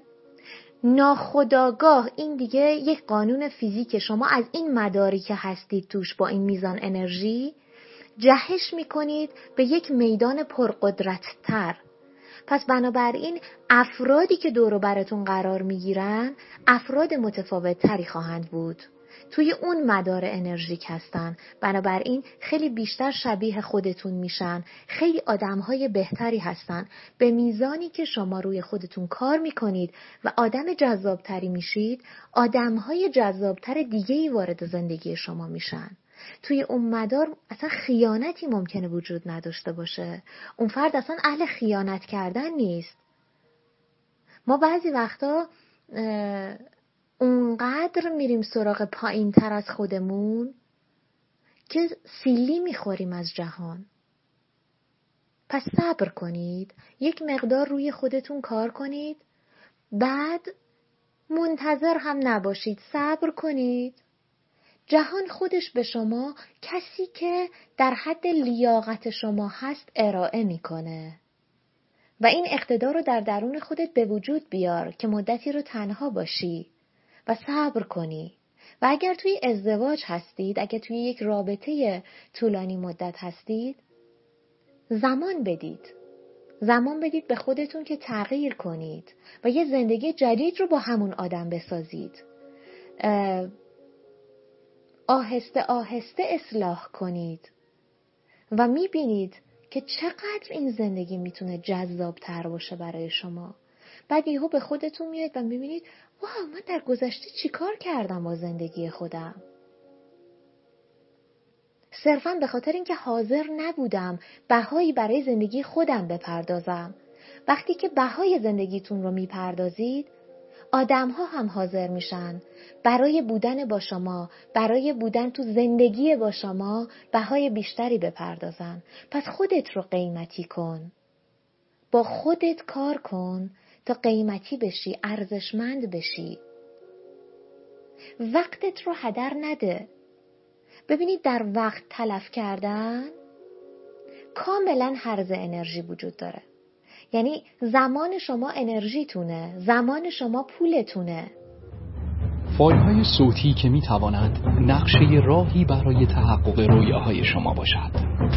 ناخودآگاه این دیگه یک قانون فیزیک، شما از این مداری که هستید توش با این میزان انرژی جهش میکنید به یک میدان پرقدرت‌تر. پس بنابراین افرادی که دور و براتون قرار میگیرن افراد متفاوت تری خواهند بود، توی اون مدار انرژیک هستن. بنابراین خیلی بیشتر شبیه خودتون میشن، خیلی آدمهای بهتری هستن. به میزانی که شما روی خودتون کار میکنید و آدم جذابتری میشید، آدمهای جذابتر دیگه‌ای وارد زندگی شما میشن. توی اون مدار اصلا خیانتی ممکنه وجود نداشته باشه. اون فرد اصلا اهل خیانت کردن نیست. ما بعضی وقتا اونقدر میریم سراغ پایین تر از خودمون که سیلی میخوریم از جهان. پس صبر کنید، یک مقدار روی خودتون کار کنید، بعد منتظر هم نباشید، صبر کنید. جهان خودش به شما کسی که در حد لیاقت شما هست ارائه میکنه و این اقتدار رو در درون خودت به وجود بیار که مدتی رو تنها باشی و صبر کنی. و اگر توی ازدواج هستید، اگر توی یک رابطه طولانی مدت هستید، زمان بدید. زمان بدید به خودتون که تغییر کنید و یه زندگی جدید رو با همون آدم بسازید. آهسته آهسته اصلاح کنید و میبینید که چقدر این زندگی میتونه جذاب‌تر باشه برای شما. بعد یهو به خودتون میاد و میبینید واو، من در گذشته چیکار کردم با زندگی خودم؟ صرفاً به خاطر اینکه حاضر نبودم بهایی برای زندگی خودم بپردازم. وقتی که بهای زندگیتون رو میپردازید، آدم‌ها هم حاضر میشن برای بودن با شما، برای بودن تو زندگی با شما بهای بیشتری بپردازن. پس خودت رو قیمتی کن. با خودت کار کن تا قیمتی بشی، ارزشمند بشی. وقتت رو هدر نده. ببینید در وقت تلف کردن کاملا هرز انرژی وجود داره. یعنی زمان شما انرژیتونه، زمان شما پولتونه. فایل های صوتی که می تواند نقشه راهی برای تحقق رویاهای شما باشد.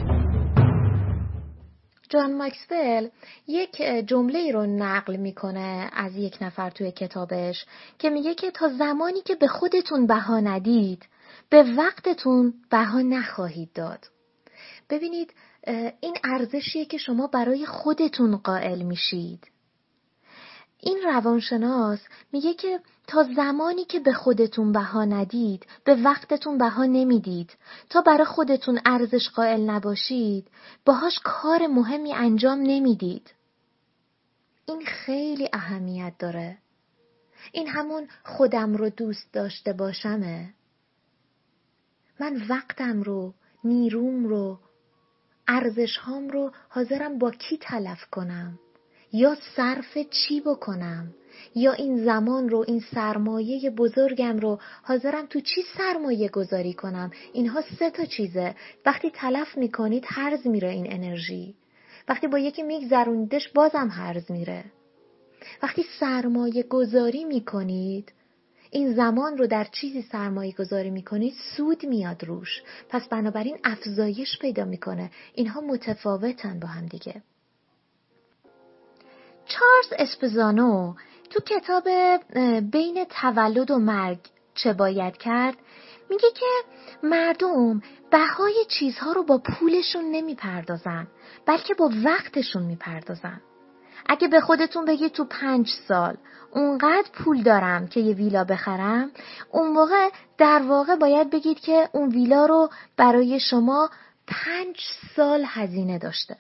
جان ماکسول یک جمله رو نقل میکنه از یک نفر توی کتابش که میگه که تا زمانی که به خودتون بها ندید، به وقتتون بها نخواهید داد. ببینید این ارزشیه که شما برای خودتون قائل میشید. این روانشناس میگه که تا زمانی که به خودتون بها ندید، به وقتتون بها نمیدید. تا برای خودتون ارزش قائل نباشید، باهاش کار مهمی انجام نمیدید. این خیلی اهمیت داره. این همون خودم رو دوست داشته باشمه. من وقتم رو، نیروم رو، ارزشهام رو حاضرم با کی تلف کنم؟ یا صرف چی بکنم؟ یا این زمان رو، این سرمایه بزرگم رو حاضرم تو چی سرمایه گذاری کنم؟ اینها سه تا چیزه. وقتی تلف میکنید هرز میره این انرژی. وقتی با یکی میگذروندش بازم هرز میره. وقتی سرمایه گذاری میکنید، این زمان رو در چیزی سرمایه گذاری میکنید، سود میاد روش. پس بنابراین افزایش پیدا میکنه. اینها متفاوتن با هم دیگه. چارلز اسپزانو تو کتاب بین تولد و مرگ چه باید کرد میگه که مردم بهای چیزها رو با پولشون نمیپردازن، بلکه با وقتشون میپردازن. اگه به خودتون بگید تو پنج سال اونقدر پول دارم که یه ویلا بخرم، اون موقع در واقع باید بگید که اون ویلا رو برای شما پنج سال هزینه داشته.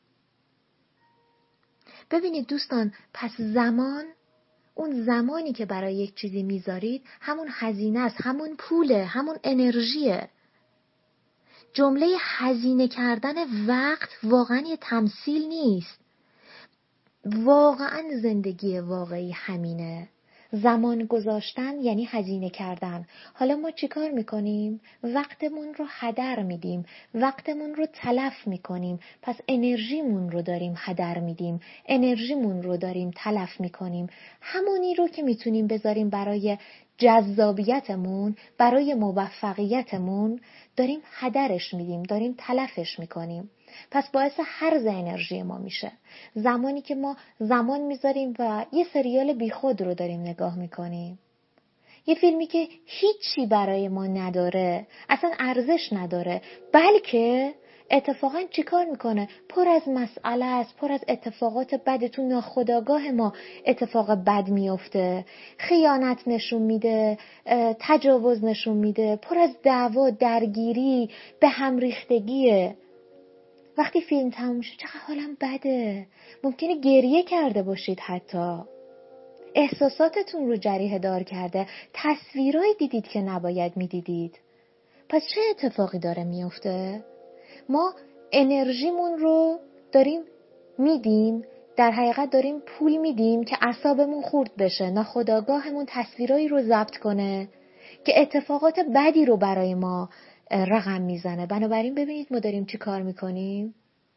ببینید دوستان، پس زمان، اون زمانی که برای یک چیزی میذارید همون هزینه است، همون پوله، همون انرژیه. جمله هزینه کردن وقت واقعا یه تمثیل نیست. واقعا زندگی واقعی همینه. زمان گذاشتن یعنی هزینه کردن. حالا ما چیکار میکنیم؟ وقتمون رو هدر میدیم، وقتمون رو تلف میکنیم. پس انرژیمون رو داریم هدر میدیم، انرژیمون رو داریم تلف میکنیم. همونی رو که میتونیم بذاریم برای جذابیتمون، برای موفقیتمون، داریم هدرش میدیم، داریم تلفش میکنیم. پس باعث هرز انرژی ما میشه. زمانی که ما زمان میذاریم و یه سریال بیخود رو داریم نگاه میکنیم، یه فیلمی که هیچی برای ما نداره، اصلا ارزش نداره، بلکه اتفاقا چیکار میکنه؟ پر از مسئله است، پر از اتفاقات بد. تو ناخودآگاه ما اتفاق بد میفته، خیانت نشون میده، تجاوز نشون میده، پر از دعوا، درگیری، به هم ریختگیه. وقتی فیلم تموم شد چقدر حالم بده، ممکنه گریه کرده باشید، حتی احساساتتون رو جریحه دار کرده، تصویرایی دیدید که نباید میدیدید. پس چه اتفاقی داره میفته؟ ما انرژیمون رو داریم میدیم، در حقیقت داریم پول میدیم که اعصابمون خورد بشه، ناخودآگاهمون تصویرایی رو ضبط کنه که اتفاقات بدی رو برای ما رقم میزنه. بنابراین ببینید ما داریم چی کار میکنیم.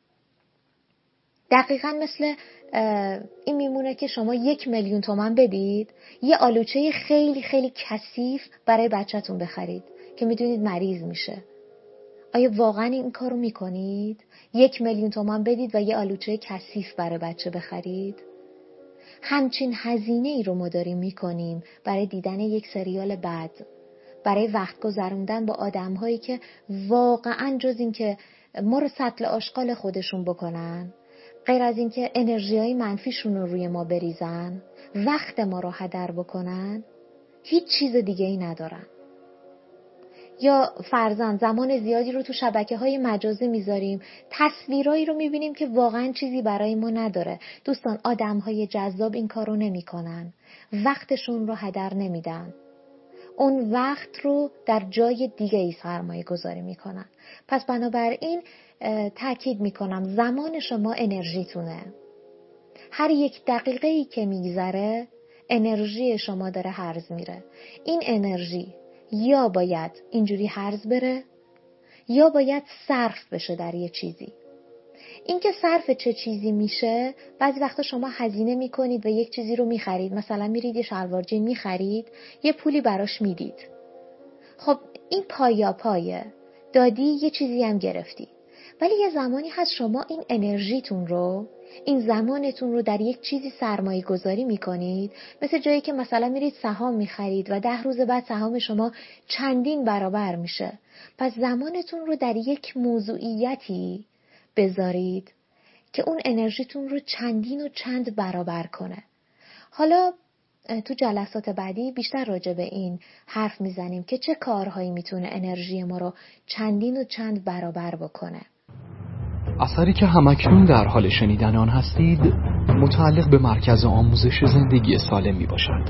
دقیقاً مثل این میمونه که شما یک میلیون تومان بدید یه آلوچه خیلی خیلی کثیف برای بچه‌تون بخرید که میدونید مریض میشه. آیا واقعاً این کارو میکنید؟ یک میلیون تومان بدید و یه آلوچه کثیف برای بچه بخرید؟ همچین هزینه ای رو ما داریم میکنیم برای دیدن یک سریال بد، برای وقت گذروندن با آدم‌هایی که واقعاً جز این که ما رو سطل آشغال خودشون بکنن، غیر از این که انرژی‌های منفیشون رو روی ما بریزن، وقت ما رو هدر بکنن، هیچ چیز دیگه ای ندارن. یا فرضاً زمان زیادی رو تو شبکه‌های مجازی میذاریم، تصویرایی رو میبینیم که واقعاً چیزی برای ما نداره. دوستان، آدم‌های جذاب این کارو نمی‌کنن. وقتشون رو هدر نمیدن. اون وقت رو در جای دیگه ای سرمایه گذاری میکنن. پس بنابراین تأکید میکنم زمان شما انرژیتونه. هر یک دقیقه ای که میگذره انرژی شما داره هرز میره. این انرژی یا باید اینجوری هرز بره یا باید صرف بشه در یه چیزی. این که صرف چه چیزی میشه، بعضی وقتا شما هزینه میکنید و یک چیزی رو میخرید، مثلا میرید یه شلوار جین میخرید، یه پولی براش میدید. خب این پایا پایه، دادی یه چیزی هم گرفتی. ولی یه زمانی هست شما این انرژیتون رو، این زمانتون رو در یک چیزی سرمایه گذاری میکنید، مثل جایی که مثلا میرید سهام میخرید و ده روز بعد سهام شما چندین برابر میشه. پس زمانتون رو در یک موضوعیتی بذارید که اون انرژیتون رو چندین و چند برابر کنه. حالا تو جلسات بعدی بیشتر راجع به این حرف میزنیم که چه کارهایی میتونه انرژی ما رو چندین و چند برابر بکنه. اثری که همکنون در حال شنیدن آن هستید متعلق به مرکز آموزش زندگی سالم می باشد.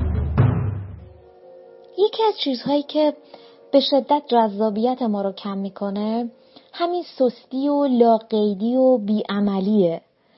یکی از چیزهایی که به شدت جذابیت ما رو کم میکنه همین سستی و لاقیدی و بیعملیه.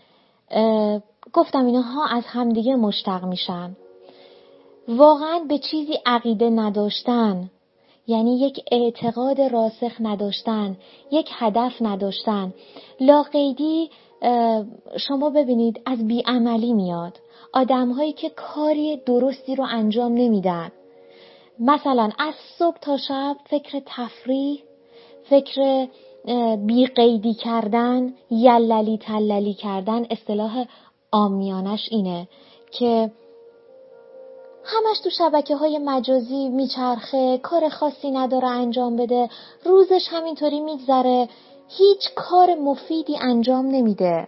گفتم اینها از همدیگه مشتق میشن. واقعا به چیزی عقیده نداشتن، یعنی یک اعتقاد راسخ نداشتن، یک هدف نداشتن. لاقیدی شما ببینید از بیعملی میاد. آدم‌هایی که کاری درستی رو انجام نمیدن، مثلا از صبح تا شب فکر تفریح، فکر بیقیدی کردن، یللی تللی کردن، اصطلاح عامیانش اینه که همش تو شبکه‌های مجازی میچرخه، کار خاصی نداره انجام بده، روزش همینطوری میگذره، هیچ کار مفیدی انجام نمیده.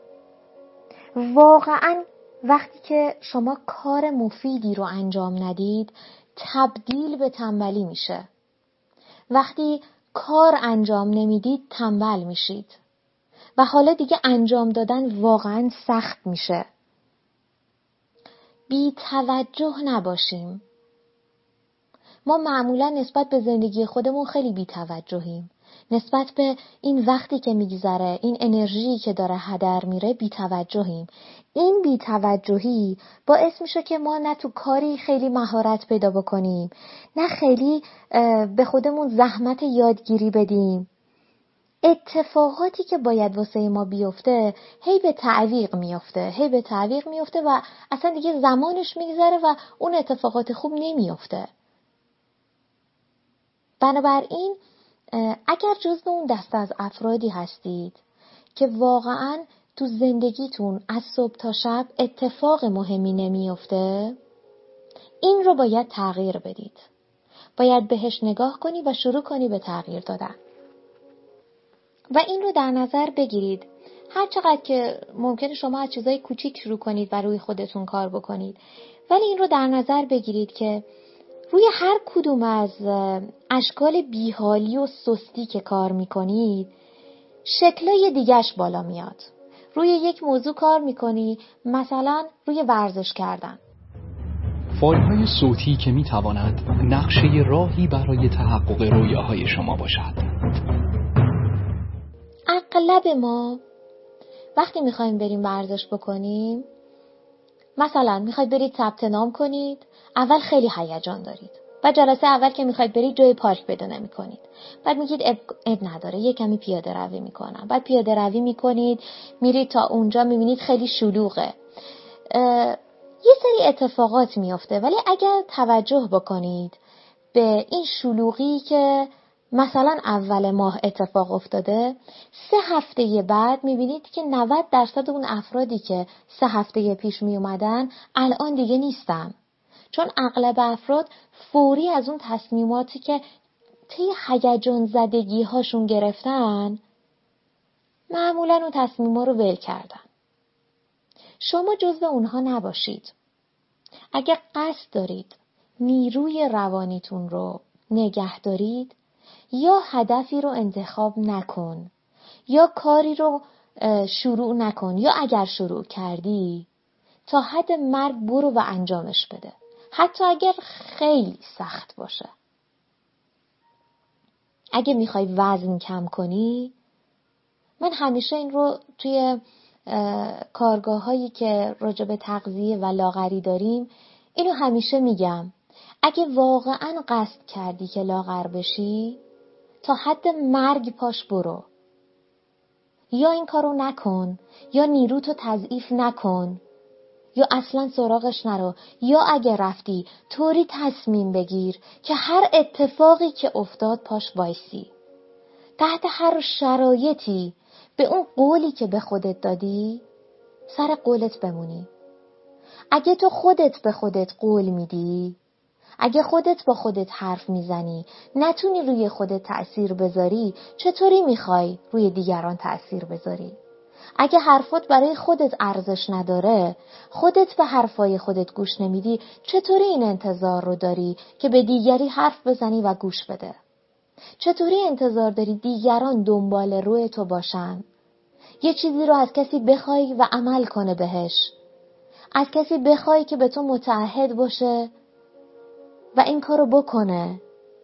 واقعاً وقتی که شما کار مفیدی رو انجام ندید، تبدیل به تنبلی میشه. وقتی کار انجام نمیدید، تنبل میشید و حالا دیگه انجام دادن واقعاً سخت میشه. بی توجه نباشیم. ما معمولا نسبت به زندگی خودمون خیلی بی توجهیم. نسبت به این وقتی که میگذره، این انرژی که داره هدر میره بی توجهیم. این بی توجهی باعث میشه که ما نه تو کاری خیلی مهارت پیدا بکنیم، نه خیلی به خودمون زحمت یادگیری بدیم. اتفاقاتی که باید واسه ما بیفته هی به تعویق میفته هی به تعویق میفته و اصلا دیگه زمانش میگذره و اون اتفاقات خوب نمیفته. بنابراین اگر جزو اون دسته از افرادی هستید که واقعاً تو زندگیتون از صبح تا شب اتفاق مهمی نمیفته، این رو باید تغییر بدید. باید بهش نگاه کنی و شروع کنی به تغییر دادن. و این رو در نظر بگیرید هر چقدر که ممکنه شما از چیزای کوچیک شروع کنید و روی خودتون کار بکنید، ولی این رو در نظر بگیرید که روی هر کدوم از اشکال بیحالی و سستی که کار میکنید شکلای دیگه‌اش بالا میاد. روی یک موضوع کار میکنی، مثلا روی ورزش کردن. فایل‌های صوتی که میتواند نقشه راهی برای تحقق رویاهای شما باشد. اغلب ما وقتی میخوایم بریم ورزش بکنیم، مثلا میخواید برید ثبت نام کنید، اول خیلی هیجان دارید و جلسه اول که میخواید برید جای پارک پیدا نمی‌کنید. بعد میگید اب, اب نداره، یه کمی پیاده روی میکنم. بعد پیاده روی میکنید، میرید تا اونجا میبینید خیلی شلوغه. یه سری اتفاقات میفته، ولی اگر توجه بکنید به این شلوغی که مثلا اول ماه اتفاق افتاده، سه هفته بعد میبینید که نود درصد اون افرادی که سه هفته پیش می اومدن الان دیگه نیستن. چون اغلب افراد فوری از اون تصمیماتی که طی هیجان زدگی هاشون گرفتن معمولاً اون تصمیما رو ول کردن. شما جزو اونها نباشید. اگه قصد دارید نیروی روانیتون رو نگه دارید، یا هدفی رو انتخاب نکن، یا کاری رو شروع نکن، یا اگر شروع کردی تا حد مرگ برو و انجامش بده، حتی اگر خیلی سخت باشه. اگه میخوای وزن کم کنی، من همیشه این رو توی کارگاه هایی که راجع به تغذیه و لاغری داریم اینو همیشه میگم، اگه واقعا قصد کردی که لاغر بشی تا حد مرگ پاش برو، یا این کارو نکن، یا نیروتو تضعیف نکن، یا اصلا سراغش نرو، یا اگه رفتی طوری تصمیم بگیر که هر اتفاقی که افتاد پاش وایسی، تحت هر شرایطی به اون قولی که به خودت دادی سر قولت بمونی. اگه تو خودت به خودت قول میدی، اگه خودت با خودت حرف میزنی، نتونی روی خودت تأثیر بذاری، چطوری میخوای روی دیگران تأثیر بذاری؟ اگه حرفات برای خودت ارزش نداره، خودت به حرفای خودت گوش نمیدی، چطوری این انتظار رو داری که به دیگری حرف بزنی و گوش بده؟ چطوری انتظار داری دیگران دنبال روی تو باشن؟ یه چیزی رو از کسی بخوای و عمل کنه بهش، از کسی بخوای که به تو متعهد باشه و این کارو بکنه.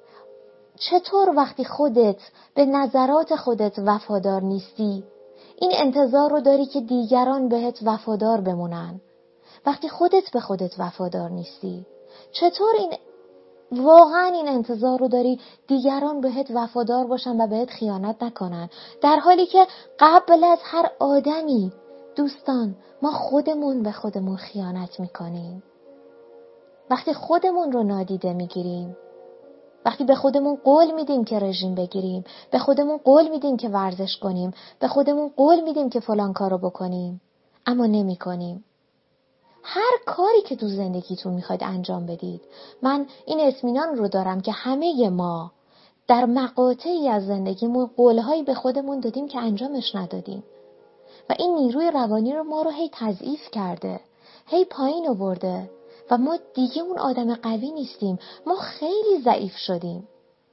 چطور وقتی خودت به نظرات خودت وفادار نیستی، این انتظار رو داری که دیگران بهت وفادار بمونن؟ وقتی خودت به خودت وفادار نیستی، چطور این واقعا این انتظار رو داری دیگران بهت وفادار باشن و بهت خیانت نکنن؟ در حالی که قبل از هر آدمی دوستان ما خودمون به خودمون خیانت میکنیم. وقتی خودمون رو نادیده میگیریم، وقتی به خودمون قول میدیم که رژیم بگیریم، به خودمون قول میدیم که ورزش کنیم، به خودمون قول میدیم که فلان کارو بکنیم اما نمی کنیم. هر کاری که تو زندگیتون میخواید انجام بدید، من این اطمینان رو دارم که همه ما در مقاطعی از زندگیمون قولهایی به خودمون دادیم که انجامش ندادیم و این نیروی روانی رو ما رو هی تضعیف کرده، هی پایین آورده و ما دیگه اون آدم قوی نیستیم، ما خیلی ضعیف شدیم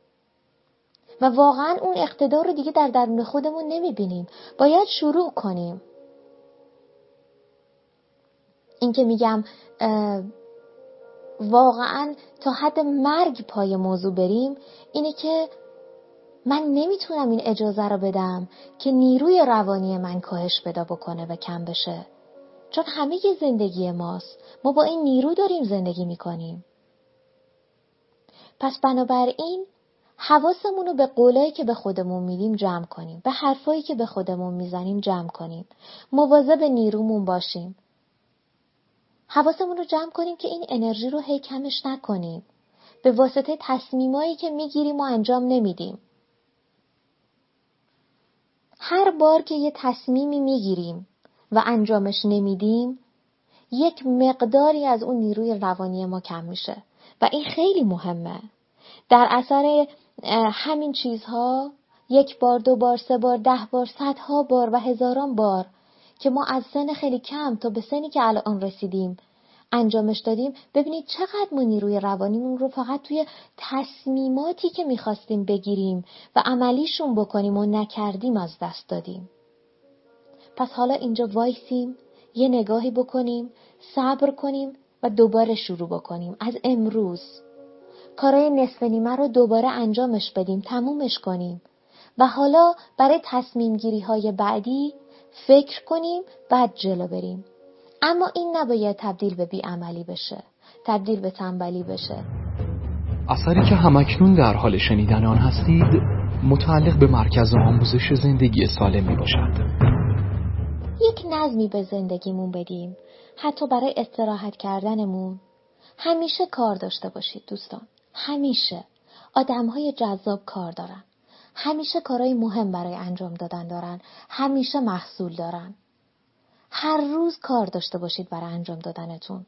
و واقعا اون اقتدار رو دیگه در درون خودمون نمیبینیم. باید شروع کنیم. این که میگم واقعا تا حد مرگ پای موضوع بریم، اینه که من نمیتونم این اجازه رو بدم که نیروی روانی من کاهش پیدا بکنه و کم بشه، چون همه ی زندگی ماست، ما با این نیرو داریم زندگی میکنیم. پس بنابراین حواسمون رو به قولایی که به خودمون میدیم جمع کنیم، به حرفایی که به خودمون میزنیم جمع کنیم، مواظب نیرومون باشیم، حواسمون رو جمع کنیم که این انرژی رو هی کمش نکنیم به واسطه تصمیمایی که میگیریم و انجام نمیدیم. هر بار که یه تصمیمی میگیریم و انجامش نمیدیم، یک مقداری از اون نیروی روانی ما کم میشه و این خیلی مهمه. در اثر همین چیزها یک بار، دو بار، سه بار، ده بار، صدها بار و هزاران بار که ما از سن خیلی کم تا به سنی که الان رسیدیم انجامش دادیم، ببینید چقدر ما نیروی روانیمون رو فقط توی تصمیماتی که میخواستیم بگیریم و عملیشون بکنیم و نکردیم از دست دادیم. پس حالا اینجا وایسیم، یه نگاهی بکنیم، صبر کنیم و دوباره شروع بکنیم. از امروز کارهای نصف نیمه رو دوباره انجامش بدیم، تمومش کنیم و حالا برای تصمیم گیری های بعدی فکر کنیم، بعد جلو بریم. اما این نباید تبدیل به بی‌عملی بشه، تبدیل به تنبلی بشه. اثری که همکنون در حال شنیدن آن هستید متعلق به مرکز آموزش زندگی سالم می باشد. یک نظمی به زندگیمون بدیم، حتی برای استراحت کردنمون. همیشه کار داشته باشید دوستان، همیشه. آدم‌های جذاب کار دارن، همیشه کارهای مهم برای انجام دادن دارن، همیشه محصول دارن. هر روز کار داشته باشید برای انجام دادنتون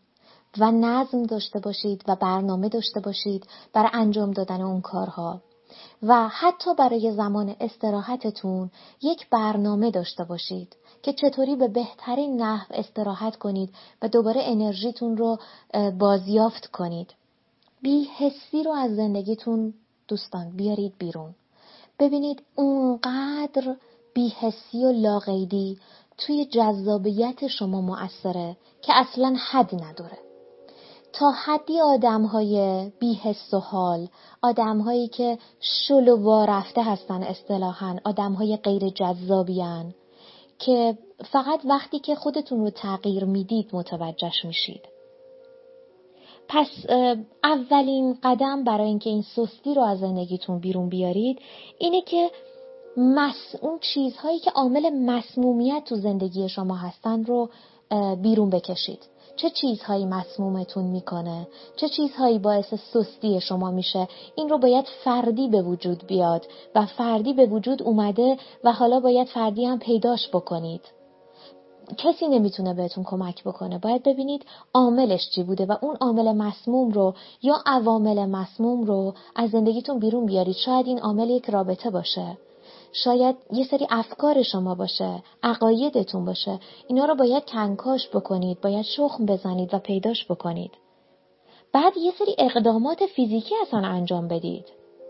و نظم داشته باشید و برنامه داشته باشید برای انجام دادن اون کارها و حتی برای زمان استراحتتون یک برنامه داشته باشید که چطوری به بهترین نحو استراحت کنید و دوباره انرژیتون رو بازیافت کنید. بی‌حسی رو از زندگیتون دوستان بیارید بیرون. ببینید اونقدر بی‌حسی و لاقیدی توی جذابیت شما مؤثره که اصلاً حد نداره. تا حدی آدم‌های بی‌حس و حال، آدم‌هایی که شل و وارفته هستن اصطلاحاً، آدم‌های غیر جذابیان که فقط وقتی که خودتون رو تغییر میدید متوجهش میشید. پس اولین قدم برای اینکه این سستی رو از زندگیتون بیرون بیارید اینه که مس اون چیزهایی که عامل مسمومیت تو زندگی شما هستن رو بیرون بکشید. چه چیزهایی مسمومتون میکنه؟ چه چیزهایی باعث سستی شما میشه؟ این رو باید فردی به وجود بیاد و فردی به وجود اومده و حالا باید فردی هم پیداش بکنید. کسی نمیتونه بهتون کمک بکنه. باید ببینید عاملش چی بوده و اون عامل مسموم رو یا عوامل مسموم رو از زندگیتون بیرون بیارید. شاید این عامل یک رابطه باشه، شاید یه سری افکار شما باشه، عقایدتون باشه. اینا رو باید کنکاش بکنید، باید شخم بزنید و پیداش بکنید. بعد یه سری اقدامات فیزیکی اصلا انجام بدید.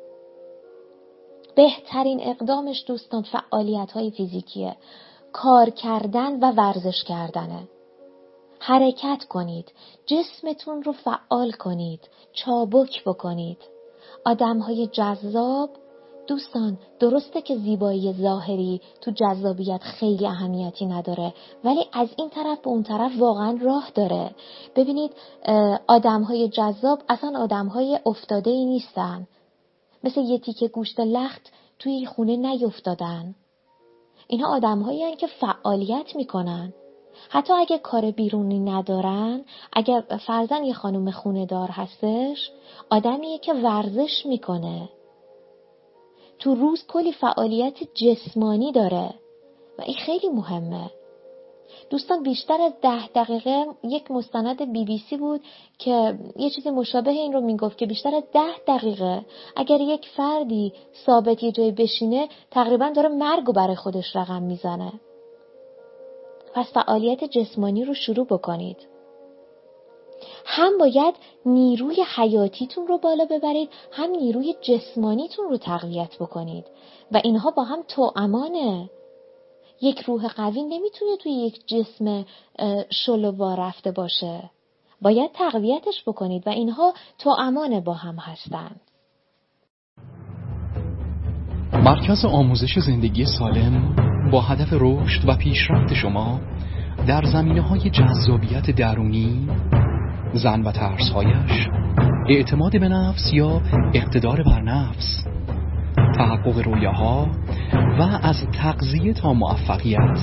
بهترین اقدامش دوستان فعالیت‌های فیزیکیه. کار کردن و ورزش کردنه. حرکت کنید، جسمتون رو فعال کنید، چابک بکنید. آدم‌های جذاب دوستان، درسته که زیبایی ظاهری تو جذابیت خیلی اهمیتی نداره، ولی از این طرف به اون طرف واقعا راه داره. ببینید آدم‌های جذاب اصلا آدم‌های افتاده‌ای نیستن. مثل یه تیکه گوشت لخت توی خونه نیفتادن. اینها آدم‌هایی هستن که فعالیت میکنن. حتی اگه کار بیرونی ندارن، اگه فرضاً یه خانم خونه دار هستش، آدمیه که ورزش میکنه. تو روز کلی فعالیت جسمانی داره و این خیلی مهمه. دوستان بیشتر از ده دقیقه یک مستند بی بی سی بود که یه چیزی مشابه این رو میگفت که بیشتر از ده دقیقه اگر یک فردی ثابت یه جای بشینه تقریبا داره مرگو برای خودش رقم میزنه. پس فعالیت جسمانی رو شروع بکنید. هم باید نیروی حیاتیتون رو بالا ببرید، هم نیروی جسمانیتون رو تقویت بکنید و اینها با هم توأمانه. یک روح قوی نمیتونه توی یک جسم شل و وارفته باشه. باید تقویتش بکنید و اینها توأمان با هم هستند. مرکز آموزش زندگی سالم با هدف رشد و پیشرفت شما در زمینه‌های جذابیت درونی، زن و ترس‌هایش، اعتماد به نفس یا اقتدار بر نفس، تحقق رویاها و از تغذیه تا موفقیت.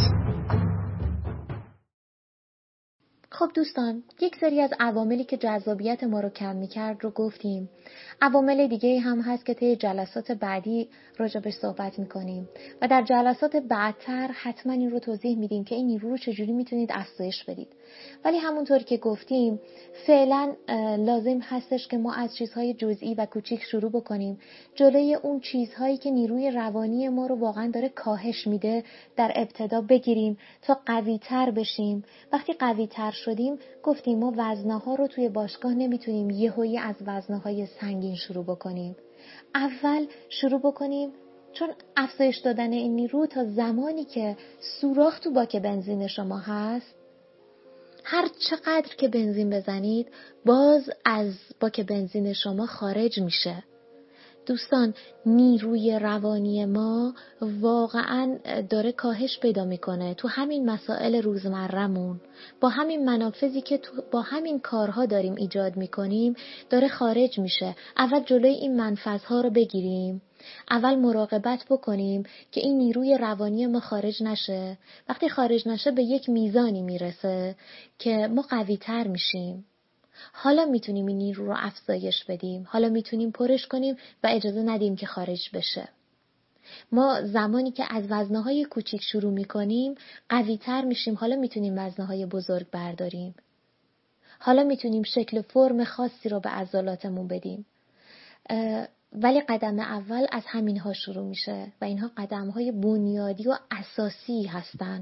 خب دوستان، یک سری از عواملی که جذابیت ما رو کم می‌کرد رو گفتیم. عوامل دیگه هم هست که طی جلسات بعدی راجعش صحبت می‌کنیم و در جلسات بعدتر حتما این رو توضیح میدیم که این نیرو رو چجوری میتونید افزایش بدید. ولی همونطور که گفتیم فعلا لازم هستش که ما از چیزهای جزئی و کوچیک شروع بکنیم. جلوی اون چیزهایی که نیروی روانی ما رو واقعا داره کاهش میده در ابتدا بگیریم تا قوی‌تر بشیم. وقتی قوی‌تر شدیم گفتیم ما وزنه‌ها رو توی باشگاه نمیتونیم یهویی از وزنه‌های سنگین شروع بکنیم. اول شروع بکنیم چون افزایش دادن این نیرو تا زمانی که سوراخ تو باک بنزین شما هست، هر چقدر که بنزین بزنید باز از باک بنزین شما خارج میشه. دوستان، نیروی روانی ما واقعا داره کاهش پیدا میکنه تو همین مسائل روزمره‌مون. با همین منافذی که تو با همین کارها داریم ایجاد میکنیم داره خارج میشه. اول جلوی این منفذها رو بگیریم، اول مراقبت بکنیم که این نیروی روانی ما خارج نشه. وقتی خارج نشه به یک میزانی میرسه که ما قوی تر میشیم. حالا میتونیم این نیرو رو افزایش بدیم، حالا میتونیم پرش کنیم و اجازه ندیم که خارج بشه. ما زمانی که از وزنه‌های کوچیک شروع میکنیم قوی تر میشیم، حالا میتونیم وزنه‌های بزرگ برداریم. حالا میتونیم شکل فرم خاصی رو به عضلاتمون بدیم. ولی قدم اول از همینها شروع میشه و اینها قدمهای بنیادی و اساسی هستن.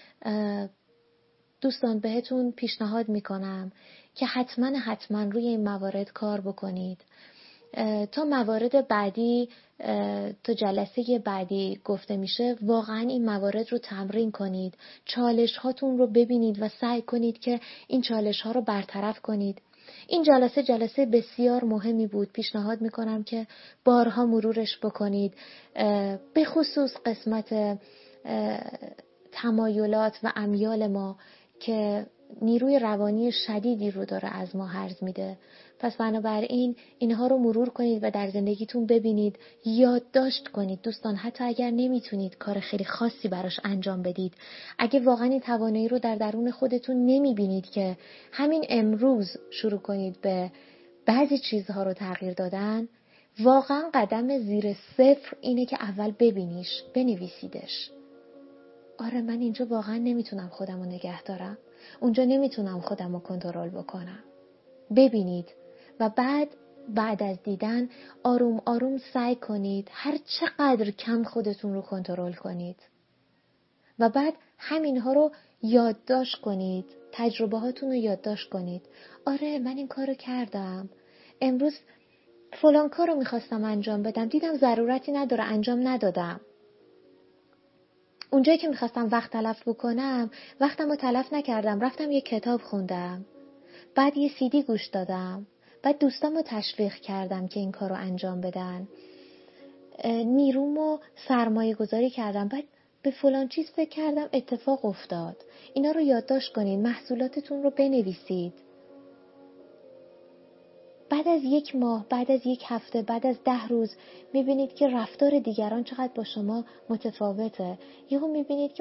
دوستان بهتون پیشنهاد میکنم که حتما حتما روی این موارد کار بکنید. تا موارد بعدی، تا جلسه بعدی گفته میشه، واقعا این موارد رو تمرین کنید. چالش هاتون رو ببینید و سعی کنید که این چالش ها رو برطرف کنید. این جلسه جلسه بسیار مهمی بود. پیشنهاد میکنم که بارها مرورش بکنید، به خصوص قسمت تمایلات و امیال ما که نیروی روانی شدیدی رو داره از ما هرز میده. پس بنابراین اینها رو مرور کنید و در زندگیتون ببینید، یادداشت کنید. دوستان حتی اگر نمیتونید کار خیلی خاصی براش انجام بدید، اگه واقعا این توانایی رو در درون خودتون نمیبینید که همین امروز شروع کنید به بعضی چیزها رو تغییر دادن، واقعا قدم زیر صفر اینه که اول ببینیش، بنویسیدش. آره من اینجا واقعا نمیتونم خودم رو نگه دارم، اونجا نمیتونم خودم رو کنترل بکنم. ببینید و بعد بعد از دیدن آروم آروم سعی کنید هر چقدر کم خودتون رو کنترل کنید و بعد همینها رو یادداشت کنید، تجربه هاتون رو یادداشت کنید. آره من این کارو کردم، امروز فلان کارو میخواستم انجام بدم، دیدم ضرورتی نداره انجام ندادم. اونجایی که میخواستم وقت تلف بکنم وقتم رو تلف نکردم، رفتم یه کتاب خوندم، بعد یه سیدی گوش دادم، بعد دوستامو تشویق کردم که این کارو انجام بدن، نیرومو سرمایه گذاری کردم، بعد به فلان چیز فکر کردم اتفاق افتاد. اینا رو یادداشت کنید، محصولاتتون رو بنویسید. بعد از یک ماه، بعد از یک هفته، بعد از ده روز میبینید که رفتار دیگران چقدر با شما متفاوته. یهو میبینید که